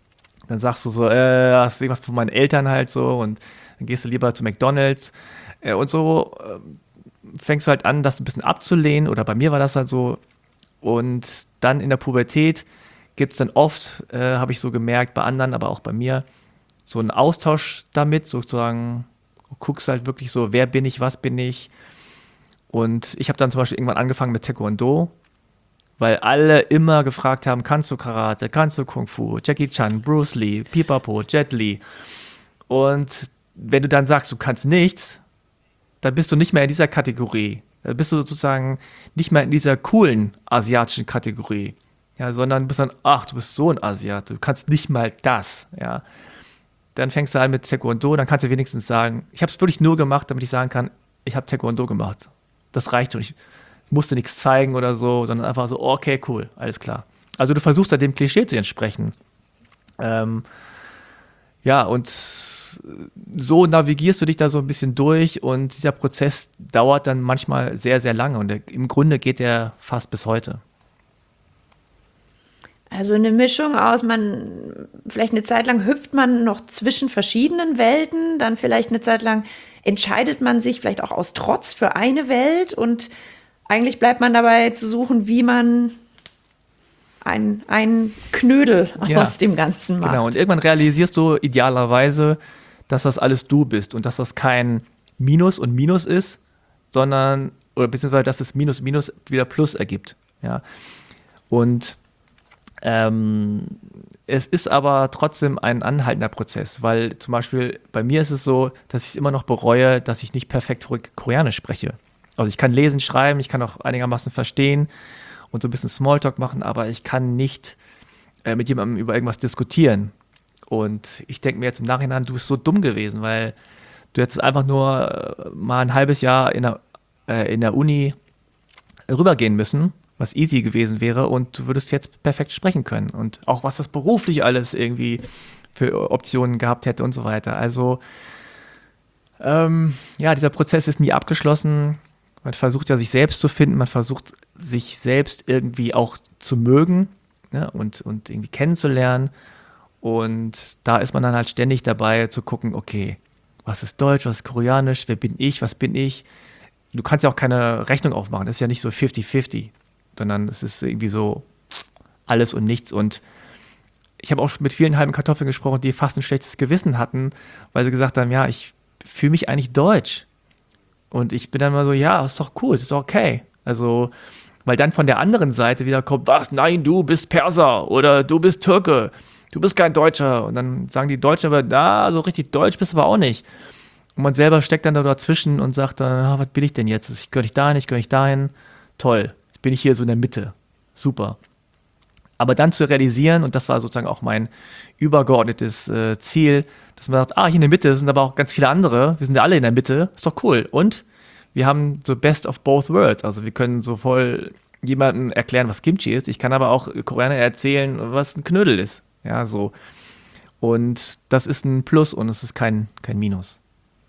Dann sagst du so, äh, hast du irgendwas von meinen Eltern halt so und dann gehst du lieber zu McDonald's. Äh, und so äh, fängst du halt an, das ein bisschen abzulehnen, oder bei mir war das halt so. Und dann in der Pubertät gibt es dann oft, äh, habe ich so gemerkt, bei anderen, aber auch bei mir, so einen Austausch damit, sozusagen, du guckst halt wirklich so, wer bin ich, was bin ich. Und ich habe dann zum Beispiel irgendwann angefangen mit Taekwondo, weil alle immer gefragt haben, kannst du Karate, kannst du Kung Fu, Jackie Chan, Bruce Lee, Pipapo, Jet Li. Und wenn du dann sagst, du kannst nichts, dann bist du nicht mehr in dieser Kategorie. Dann bist du sozusagen nicht mehr in dieser coolen asiatischen Kategorie. Ja, sondern bist dann, ach, du bist so ein Asiate, du kannst nicht mal das, ja. Dann fängst du an mit Taekwondo, dann kannst du wenigstens sagen, ich habe es wirklich nur gemacht, damit ich sagen kann, ich habe Taekwondo gemacht. Das reicht schon. Ich musste nichts zeigen oder so, sondern einfach so, okay, cool, alles klar. Also du versuchst da dem Klischee zu entsprechen. Ähm, ja, und so navigierst du dich da so ein bisschen durch und dieser Prozess dauert dann manchmal sehr, sehr lange und der, im Grunde geht der fast bis heute. Also eine Mischung aus, man, vielleicht eine Zeit lang hüpft man noch zwischen verschiedenen Welten, dann vielleicht eine Zeit lang entscheidet man sich vielleicht auch aus Trotz für eine Welt und eigentlich bleibt man dabei zu suchen, wie man ein, ein Knödel Ja, aus dem Ganzen macht. Genau, und irgendwann realisierst du idealerweise, dass das alles du bist und dass das kein Minus und Minus ist, sondern, oder beziehungsweise, dass es Minus, Minus wieder Plus ergibt. Ja. Und ähm, es ist aber trotzdem ein anhaltender Prozess, weil zum Beispiel bei mir ist es so, dass ich es immer noch bereue, dass ich nicht perfekt Koreanisch spreche. Also ich kann lesen, schreiben, ich kann auch einigermaßen verstehen und so ein bisschen Smalltalk machen, aber ich kann nicht äh, mit jemandem über irgendwas diskutieren. Und ich denke mir jetzt im Nachhinein, du bist so dumm gewesen, weil du hättest einfach nur äh, mal ein halbes Jahr in der, äh, in der Uni rübergehen müssen, was easy gewesen wäre und du würdest jetzt perfekt sprechen können. Und auch was das beruflich alles irgendwie für Optionen gehabt hätte und so weiter. Also ähm, ja, dieser Prozess ist nie abgeschlossen. Man versucht ja, sich selbst zu finden, man versucht, sich selbst irgendwie auch zu mögen, ne, und, und irgendwie kennenzulernen. Und da ist man dann halt ständig dabei zu gucken, okay, was ist Deutsch, was ist Koreanisch, wer bin ich, was bin ich? Du kannst ja auch keine Rechnung aufmachen, das ist ja nicht so fifty fifty, sondern es ist irgendwie so alles und nichts. Und ich habe auch schon mit vielen halben Kartoffeln gesprochen, die fast ein schlechtes Gewissen hatten, weil sie gesagt haben, ja, ich fühle mich eigentlich deutsch. Und ich bin dann mal so, ja, ist doch cool, ist doch okay. Also, weil dann von der anderen Seite wieder kommt, was, nein, du bist Perser oder du bist Türke, du bist kein Deutscher. Und dann sagen die Deutschen aber, na, so richtig deutsch bist du aber auch nicht. Und man selber steckt dann da dazwischen und sagt dann, ah, was bin ich denn jetzt? Ich gehöre nicht dahin, ich gehöre nicht dahin. Toll, jetzt bin ich hier so in der Mitte. Super. Aber dann zu realisieren, und das war sozusagen auch mein übergeordnetes äh, Ziel, dass man sagt, ah, hier in der Mitte sind aber auch ganz viele andere, wir sind ja alle in der Mitte, ist doch cool. Und wir haben so best of both worlds, also wir können so voll jemandem erklären, was Kimchi ist, ich kann aber auch Koreaner erzählen, was ein Knödel ist. Ja, so. Und das ist ein Plus und es ist kein, kein Minus.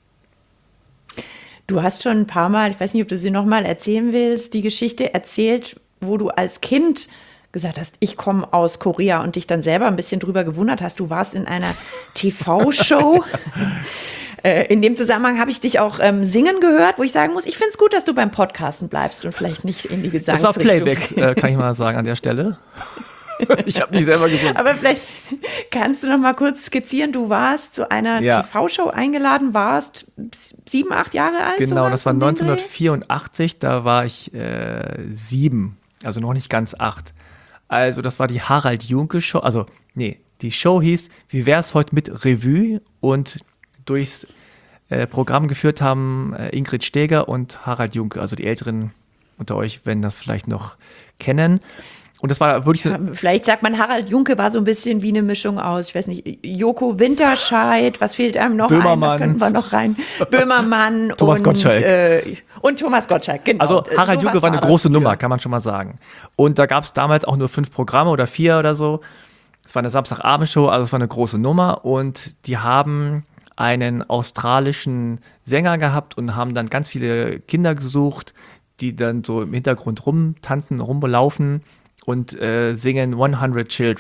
Du hast schon ein paar Mal, ich weiß nicht, ob du sie nochmal erzählen willst, die Geschichte erzählt, wo du als Kind gesagt hast, ich komme aus Korea und dich dann selber ein bisschen drüber gewundert hast. Du warst in einer T V-Show. äh, in dem Zusammenhang habe ich dich auch ähm, singen gehört, wo ich sagen muss, ich finde es gut, dass du beim Podcasten bleibst und vielleicht nicht in die Gesangsrichtung. Das war Playback, äh, kann ich mal sagen an der Stelle. Ich habe nicht selber gesungen. Aber vielleicht kannst du noch mal kurz skizzieren, du warst zu einer ja. T V-Show eingeladen, warst sieben, acht Jahre alt? Genau, das war neunzehnhundertvierundachtzig, da war ich äh, sieben, also noch nicht ganz acht. Also das war die Harald Junke Show, also nee, die Show hieß, wie wär's heute mit Revue, und durchs äh, Programm geführt haben äh, Ingrid Steeger und Harald Junke, also die Älteren unter euch werden das vielleicht noch kennen. Und das war wirklich so. Vielleicht sagt man, Harald Junke war so ein bisschen wie eine Mischung aus, ich weiß nicht, Joko Winterscheid, was fehlt einem noch Böhmermann. ein, was könnten wir noch rein? Böhmermann Thomas und, Gottschalk. Äh, und Thomas Gottschalk, genau. Also Harald so Junke war eine war große früher. Nummer, kann man schon mal sagen. Und da gab es damals auch nur fünf Programme oder vier oder so. Es war eine Samstagabendshow, also es war eine große Nummer. Und die haben einen australischen Sänger gehabt und haben dann ganz viele Kinder gesucht, die dann so im Hintergrund rumtanzen, rumlaufen und äh, singen hundert Children.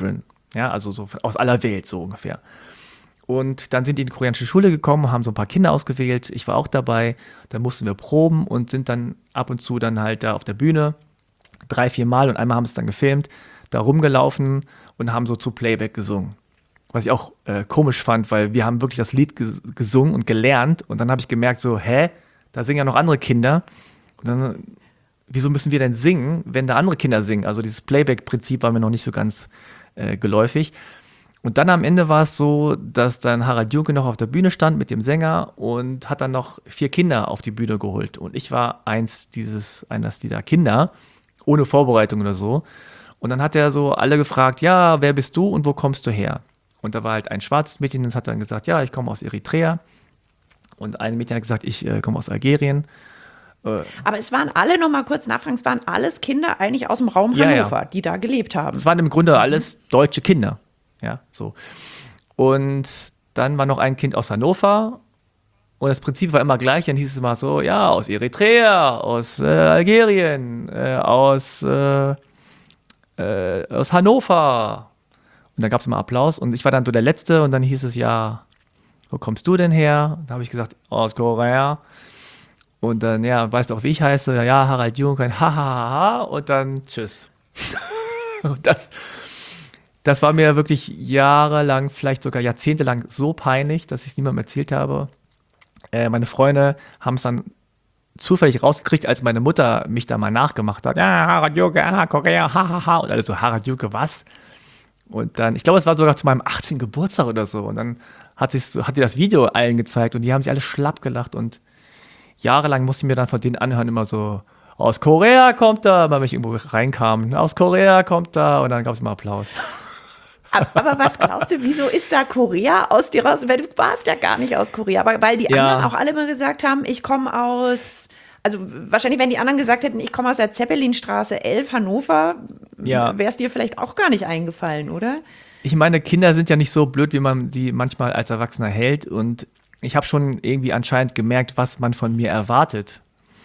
Ja, also so aus aller Welt so ungefähr. Und dann sind die in die koreanische Schule gekommen, haben so ein paar Kinder ausgewählt. Ich war auch dabei. Dann mussten wir proben und sind dann ab und zu dann halt da auf der Bühne drei, vier Mal und einmal haben sie es dann gefilmt, da rumgelaufen und haben so zu Playback gesungen. Was ich auch äh, komisch fand, weil wir haben wirklich das Lied ges- gesungen und gelernt und dann habe ich gemerkt so, hä, da singen ja noch andere Kinder. Und dann, wieso müssen wir denn singen, wenn da andere Kinder singen? Also dieses Playback-Prinzip war mir noch nicht so ganz äh, geläufig. Und dann am Ende war es so, dass dann Harald Junke noch auf der Bühne stand mit dem Sänger und hat dann noch vier Kinder auf die Bühne geholt. Und ich war eins dieses, eines dieser Kinder, ohne Vorbereitung oder so. Und dann hat er so alle gefragt, ja, wer bist du und wo kommst du her? Und da war halt ein schwarzes Mädchen, das hat dann gesagt, ja, ich komme aus Eritrea. Und ein Mädchen hat gesagt, ich äh, komme aus Algerien. Äh, Aber es waren alle, noch mal kurz nachfragen, es waren alles Kinder eigentlich aus dem Raum Ja, ja. Hannover, die da gelebt haben. Es waren im Grunde alles deutsche Kinder. Ja, so. Und dann war noch ein Kind aus Hannover. Und das Prinzip war immer gleich. Dann hieß es immer so, ja, aus Eritrea, aus äh, Algerien, äh, aus, äh, äh, aus Hannover. Und dann gab es immer Applaus. Und ich war dann so der Letzte. Und dann hieß es, ja, wo kommst du denn her? Da habe ich gesagt, aus Korea. Und dann, ja, weißt du auch, wie ich heiße? Ja, Harald Junke, ha, ha, ha, ha. Und dann tschüss. Und das... Das war mir wirklich jahrelang, vielleicht sogar jahrzehntelang so peinlich, dass ich es niemandem erzählt habe. Äh, meine Freunde haben es dann zufällig rausgekriegt, als meine Mutter mich da mal nachgemacht hat. Ja, Harald Junke, ah, Korea, ha, ha, ha. Und alle so, Harald Junke, was? Und dann, ich glaube, es war sogar zu meinem achtzehnten Geburtstag oder so. Und dann hat, sich, hat die das Video allen gezeigt und die haben sich alle schlapp gelacht. Und jahrelang musste ich mir dann von denen anhören, immer so, aus Korea kommt er, wenn ich irgendwo reinkam. Aus Korea kommt er und dann gab es immer Applaus. Aber was glaubst du, wieso ist da Korea aus dir raus? Weil du warst ja gar nicht aus Korea, aber weil die Ja. anderen auch alle mal gesagt haben, ich komme aus, also wahrscheinlich, wenn die anderen gesagt hätten, ich komme aus der Zeppelinstraße elf Hannover, Ja. wäre es dir vielleicht auch gar nicht eingefallen, oder? Ich meine, Kinder sind ja nicht so blöd, wie man die manchmal als Erwachsener hält. Und ich habe schon irgendwie anscheinend gemerkt, was man von mir erwartet.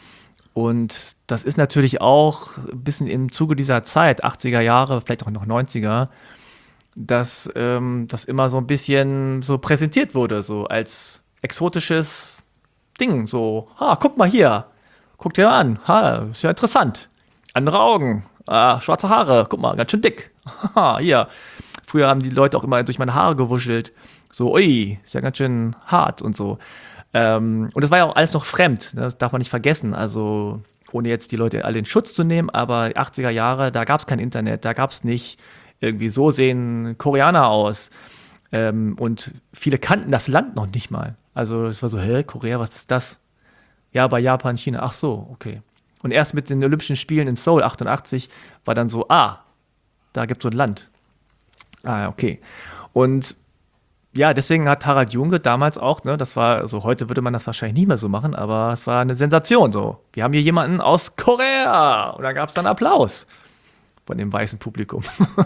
Und das ist natürlich auch ein bisschen im Zuge dieser Zeit, achtziger Jahre, vielleicht auch noch neunziger, dass ähm, das immer so ein bisschen so präsentiert wurde, so als exotisches Ding. So, ha, guck mal hier, guck dir an, ha, ist ja interessant. Andere Augen, ah, schwarze Haare, guck mal, ganz schön dick. Haha, hier. Früher haben die Leute auch immer durch meine Haare gewuschelt. So, ui, ist ja ganz schön hart und so. Ähm, und das war ja auch alles noch fremd, ne? Das darf man nicht vergessen. Also, ohne jetzt die Leute alle in Schutz zu nehmen, aber die achtziger Jahre, da gab es kein Internet, da gab es nicht irgendwie so sehen Koreaner aus. Ähm, und viele kannten das Land noch nicht mal. Also es war so, hä, Korea, was ist das? Ja, bei Japan, China, ach so, okay. Und erst mit den Olympischen Spielen in Seoul achtundachtzig war dann so, ah, da gibt es so ein Land. Ah, okay. Und ja, deswegen hat Harald Junke damals auch, ne, das war so, heute würde man das wahrscheinlich nicht mehr so machen, aber es war eine Sensation so. Wir haben hier jemanden aus Korea und da gab es dann Applaus von dem weißen Publikum.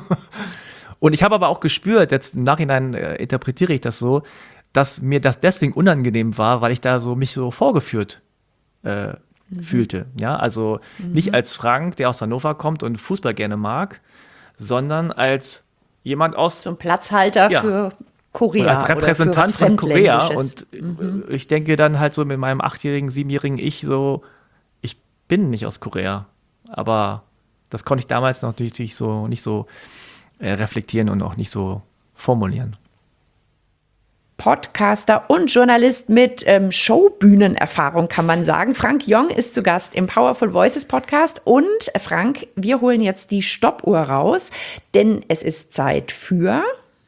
Und ich habe aber auch gespürt, jetzt im Nachhinein äh, interpretiere ich das so, dass mir das deswegen unangenehm war, weil ich da so mich so vorgeführt äh, mhm. fühlte. Ja, also mhm. nicht als Frank, der aus Hannover kommt und Fußball gerne mag, sondern als jemand aus... So ein Platzhalter ja, für Korea. und als Repräsentant oder für was von Korea. Fremdländisches. Und Mhm. ich denke dann halt so mit meinem achtjährigen, siebenjährigen Ich so, ich bin nicht aus Korea. Aber das konnte ich damals noch natürlich so nicht so äh, reflektieren und auch nicht so formulieren. Podcaster und Journalist mit ähm, Showbühnenerfahrung, kann man sagen. Frank Jong ist zu Gast im Powerful Voices Podcast. Und äh, Frank, wir holen jetzt die Stoppuhr raus, denn es ist Zeit für...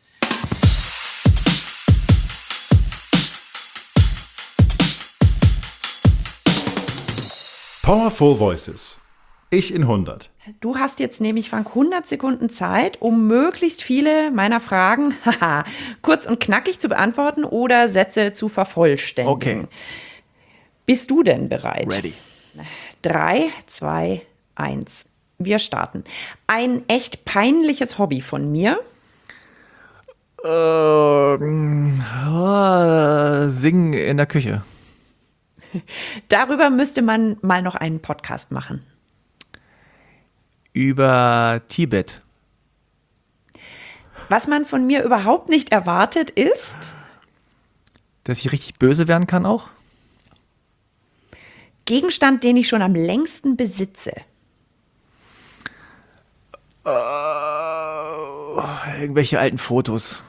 Powerful Voices. Ich in hundert. Du hast jetzt nämlich, Frank, hundert Sekunden Zeit, um möglichst viele meiner Fragen haha, kurz und knackig zu beantworten oder Sätze zu vervollständigen. Okay. Bist du denn bereit? Ready. Drei, zwei, eins. Wir starten. Ein echt peinliches Hobby von mir. Ähm, oh, singen in der Küche. Darüber müsste man mal noch einen Podcast machen. Über Tibet. Was man von mir überhaupt nicht erwartet ist, dass ich richtig böse werden kann auch? Gegenstand, den ich schon am längsten besitze. Äh, irgendwelche alten Fotos.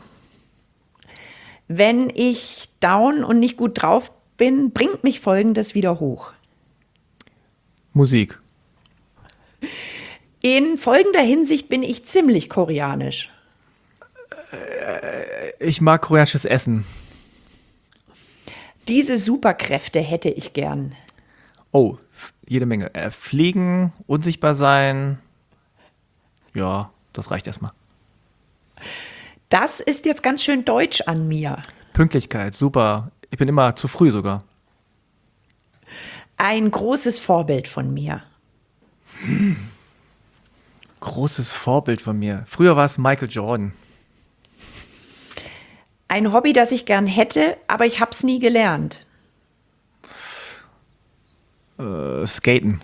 Wenn ich down und nicht gut drauf bin, bringt mich Folgendes wieder hoch. Musik. In folgender Hinsicht bin ich ziemlich koreanisch. Ich mag koreanisches Essen. Diese Superkräfte hätte ich gern. Oh, f- jede Menge. Äh, fliegen, unsichtbar sein. Ja, das reicht erstmal. Das ist jetzt ganz schön deutsch an mir. Pünktlichkeit, super. Ich bin immer zu früh sogar. Ein großes Vorbild von mir. Großes Vorbild von mir. Früher war es Michael Jordan. Ein Hobby, das ich gern hätte, aber ich hab's nie gelernt. Äh, Skaten.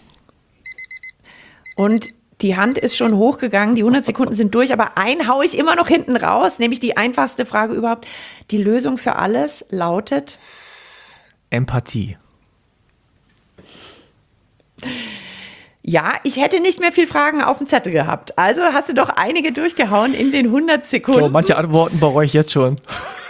Und die Hand ist schon hochgegangen, die hundert Sekunden sind durch, aber einen hau ich immer noch hinten raus, nämlich die einfachste Frage überhaupt. Die Lösung für alles lautet Empathie. Ja, ich hätte nicht mehr viel Fragen auf dem Zettel gehabt. Also hast du doch einige durchgehauen in den hundert Sekunden. So, manche Antworten bereue ich jetzt schon.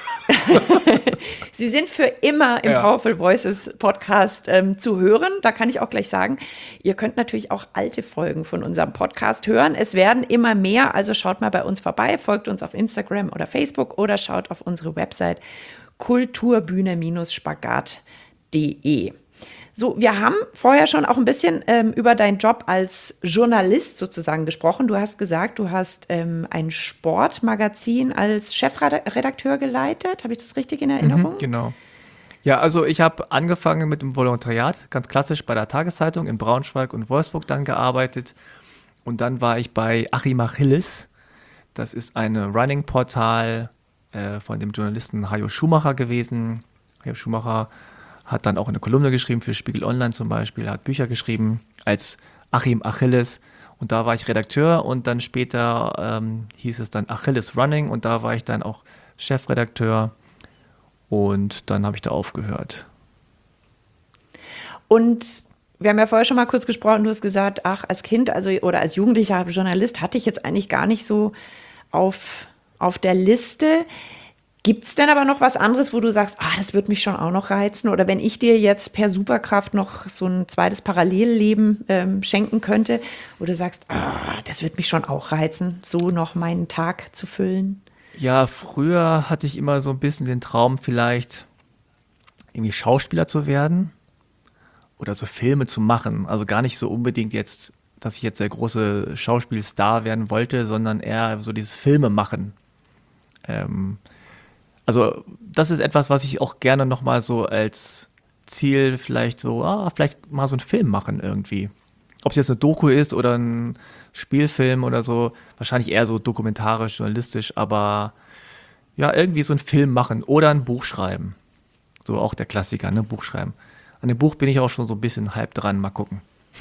Sie sind für immer im Ja. Powerful Voices Podcast ähm, zu hören. Da kann ich auch gleich sagen, ihr könnt natürlich auch alte Folgen von unserem Podcast hören. Es werden immer mehr, also schaut mal bei uns vorbei, folgt uns auf Instagram oder Facebook oder schaut auf unsere Website kulturbühne spagat punkt de. So, wir haben vorher schon auch ein bisschen ähm, über deinen Job als Journalist sozusagen gesprochen. Du hast gesagt, du hast ähm, ein Sportmagazin als Chefredakteur geleitet. Habe ich das richtig in Erinnerung? Mhm, genau. Ja, also ich habe angefangen mit dem Volontariat, ganz klassisch bei der Tageszeitung in Braunschweig und Wolfsburg dann gearbeitet. Und dann war ich bei Achim Achilles. Das ist ein Running-Portal äh, von dem Journalisten Hajo Schumacher gewesen. Hajo Schumacher hat dann auch eine Kolumne geschrieben für Spiegel Online zum Beispiel, hat Bücher geschrieben als Achim Achilles und da war ich Redakteur und dann später ähm, hieß es dann Achilles Running und da war ich dann auch Chefredakteur und dann habe ich da aufgehört. Und wir haben ja vorher schon mal kurz gesprochen, du hast gesagt, ach, als Kind also oder als jugendlicher Journalist hatte ich jetzt eigentlich gar nicht so auf, auf der Liste. Gibt es denn aber noch was anderes, wo du sagst, ah, das würde mich schon auch noch reizen? Oder wenn ich dir jetzt per Superkraft noch so ein zweites Parallelleben ähm, schenken könnte, wo du sagst, ah, das würde mich schon auch reizen, so noch meinen Tag zu füllen? Ja, früher hatte ich immer so ein bisschen den Traum, vielleicht irgendwie Schauspieler zu werden oder so Filme zu machen. Also gar nicht so unbedingt jetzt, dass ich jetzt der große Schauspielstar werden wollte, sondern eher so dieses Filme machen. Ähm, Also das ist etwas, was ich auch gerne nochmal so als Ziel vielleicht so, ah, vielleicht mal so einen Film machen irgendwie. Ob es jetzt eine Doku ist oder ein Spielfilm oder so, wahrscheinlich eher so dokumentarisch, journalistisch, aber ja, irgendwie so einen Film machen oder ein Buch schreiben. So auch der Klassiker, ne, Buch schreiben. An dem Buch bin ich auch schon so ein bisschen halb dran, mal gucken.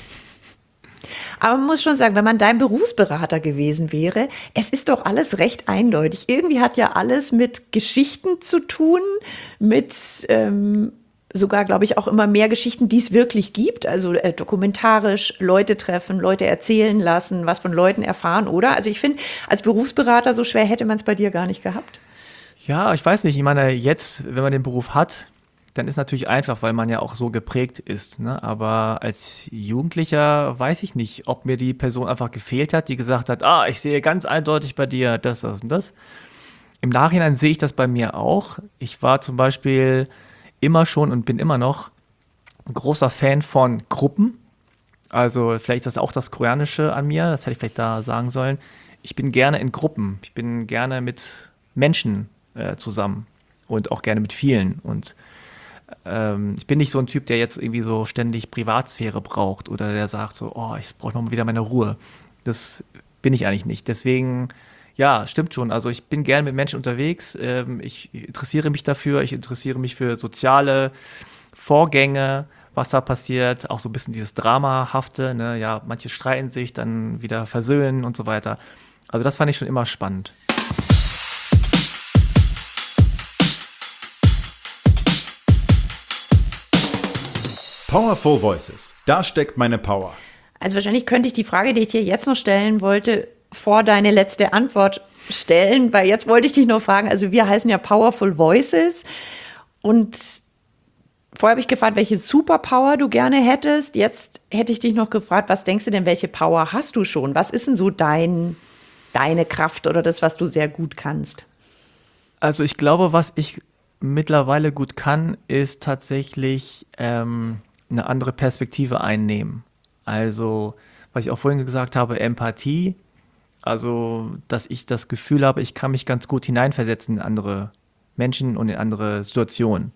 Aber man muss schon sagen, wenn man dein Berufsberater gewesen wäre, es ist doch alles recht eindeutig. Irgendwie hat ja alles mit Geschichten zu tun, mit ähm, sogar, glaube ich, auch immer mehr Geschichten, die es wirklich gibt. Also äh, dokumentarisch Leute treffen, Leute erzählen lassen, was von Leuten erfahren, oder? Also ich finde, als Berufsberater so schwer hätte man es bei dir gar nicht gehabt. Ja, ich weiß nicht. Ich meine, jetzt, wenn man den Beruf hat, dann ist natürlich einfach, weil man ja auch so geprägt ist. Ne? Aber als Jugendlicher weiß ich nicht, ob mir die Person einfach gefehlt hat, die gesagt hat, ah, ich sehe ganz eindeutig bei dir das, das und das. Im Nachhinein sehe ich das bei mir auch. Ich war zum Beispiel immer schon und bin immer noch ein großer Fan von Gruppen. Also vielleicht ist das auch das Koreanische an mir, das hätte ich vielleicht da sagen sollen. Ich bin gerne in Gruppen. Ich bin gerne mit Menschen äh, zusammen und auch gerne mit vielen. Und ähm, ich bin nicht so ein Typ, der jetzt irgendwie so ständig Privatsphäre braucht oder der sagt so, oh, ich brauche noch mal wieder meine Ruhe. Das bin ich eigentlich nicht. Deswegen, ja, stimmt schon. Also ich bin gerne mit Menschen unterwegs. Ähm, ich interessiere mich dafür. Ich interessiere mich für soziale Vorgänge, was da passiert. Auch so ein bisschen dieses Dramahafte. Ne? Ja, manche streiten sich, dann wieder versöhnen und so weiter. Also das fand ich schon immer spannend. Powerful Voices. Da steckt meine Power. Also wahrscheinlich könnte ich die Frage, die ich dir jetzt noch stellen wollte, vor deine letzte Antwort stellen, weil jetzt wollte ich dich noch fragen, also wir heißen ja Powerful Voices und vorher habe ich gefragt, welche Superpower du gerne hättest. Jetzt hätte ich dich noch gefragt, was denkst du denn, welche Power hast du schon? Was ist denn so dein, deine Kraft oder das, was du sehr gut kannst? Also ich glaube, was ich mittlerweile gut kann, ist tatsächlich ähm, eine andere Perspektive einnehmen. Also, was ich auch vorhin gesagt habe, Empathie. Also, dass ich das Gefühl habe, ich kann mich ganz gut hineinversetzen in andere Menschen und in andere Situationen.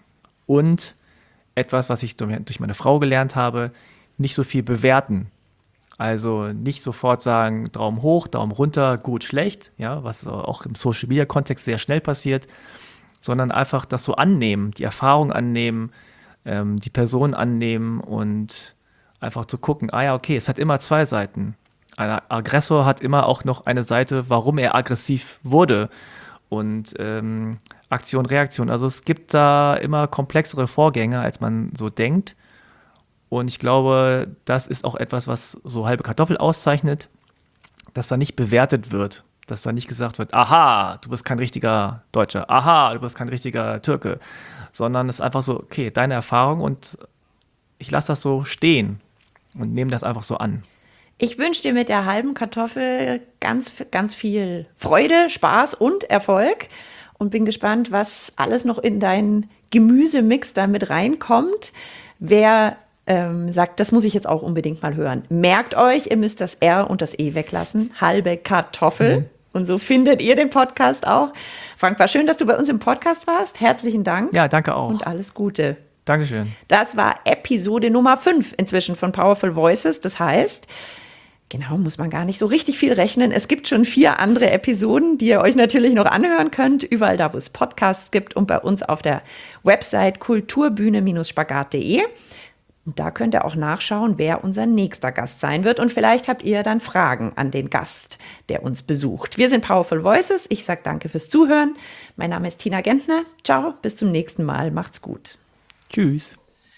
Und etwas, was ich durch meine Frau gelernt habe, nicht so viel bewerten. Also nicht sofort sagen, Daumen hoch, Daumen runter, gut, schlecht, ja, was auch im Social-Media-Kontext sehr schnell passiert, sondern einfach das so annehmen, die Erfahrung annehmen, ähm, die Person annehmen und einfach zu gucken, ah ja, okay, es hat immer zwei Seiten. Ein Aggressor hat immer auch noch eine Seite, warum er aggressiv wurde. Und ähm, Aktion, Reaktion. Also es gibt da immer komplexere Vorgänge, als man so denkt. Und ich glaube, das ist auch etwas, was so halbe Kartoffel auszeichnet, dass da nicht bewertet wird. Dass da nicht gesagt wird, aha, du bist kein richtiger Deutscher, aha, du bist kein richtiger Türke. Sondern es ist einfach so, okay, deine Erfahrung und ich lasse das so stehen und nehme das einfach so an. Ich wünsche dir mit der halben Kartoffel ganz, ganz viel Freude, Spaß und Erfolg und bin gespannt, was alles noch in deinen Gemüsemix da mit reinkommt. Wer ähm, sagt, das muss ich jetzt auch unbedingt mal hören. Merkt euch, ihr müsst das R und das E weglassen. Halbe Kartoffel. Mhm. Und so findet ihr den Podcast auch. Frank, war schön, dass du bei uns im Podcast warst. Herzlichen Dank. Ja, danke auch. Und alles Gute. Dankeschön. Das war Episode Nummer fünf inzwischen von Powerful Voices. Das heißt, genau, muss man gar nicht so richtig viel rechnen. Es gibt schon vier andere Episoden, die ihr euch natürlich noch anhören könnt, überall da, wo es Podcasts gibt und bei uns auf der Website kulturbühne Spagat punkt de. Und da könnt ihr auch nachschauen, wer unser nächster Gast sein wird. Und vielleicht habt ihr dann Fragen an den Gast, der uns besucht. Wir sind Powerful Voices. Ich sage danke fürs Zuhören. Mein Name ist Tina Gentner. Ciao, bis zum nächsten Mal. Macht's gut. Tschüss.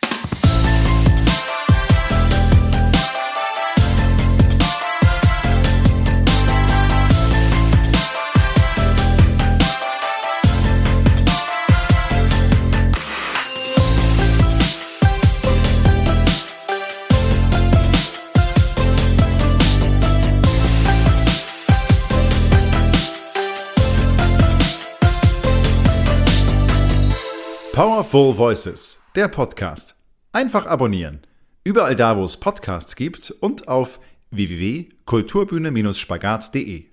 Powerful Voices, der Podcast. Einfach abonnieren. Überall da, wo es Podcasts gibt und auf w w w punkt kulturbühne Spagat punkt de.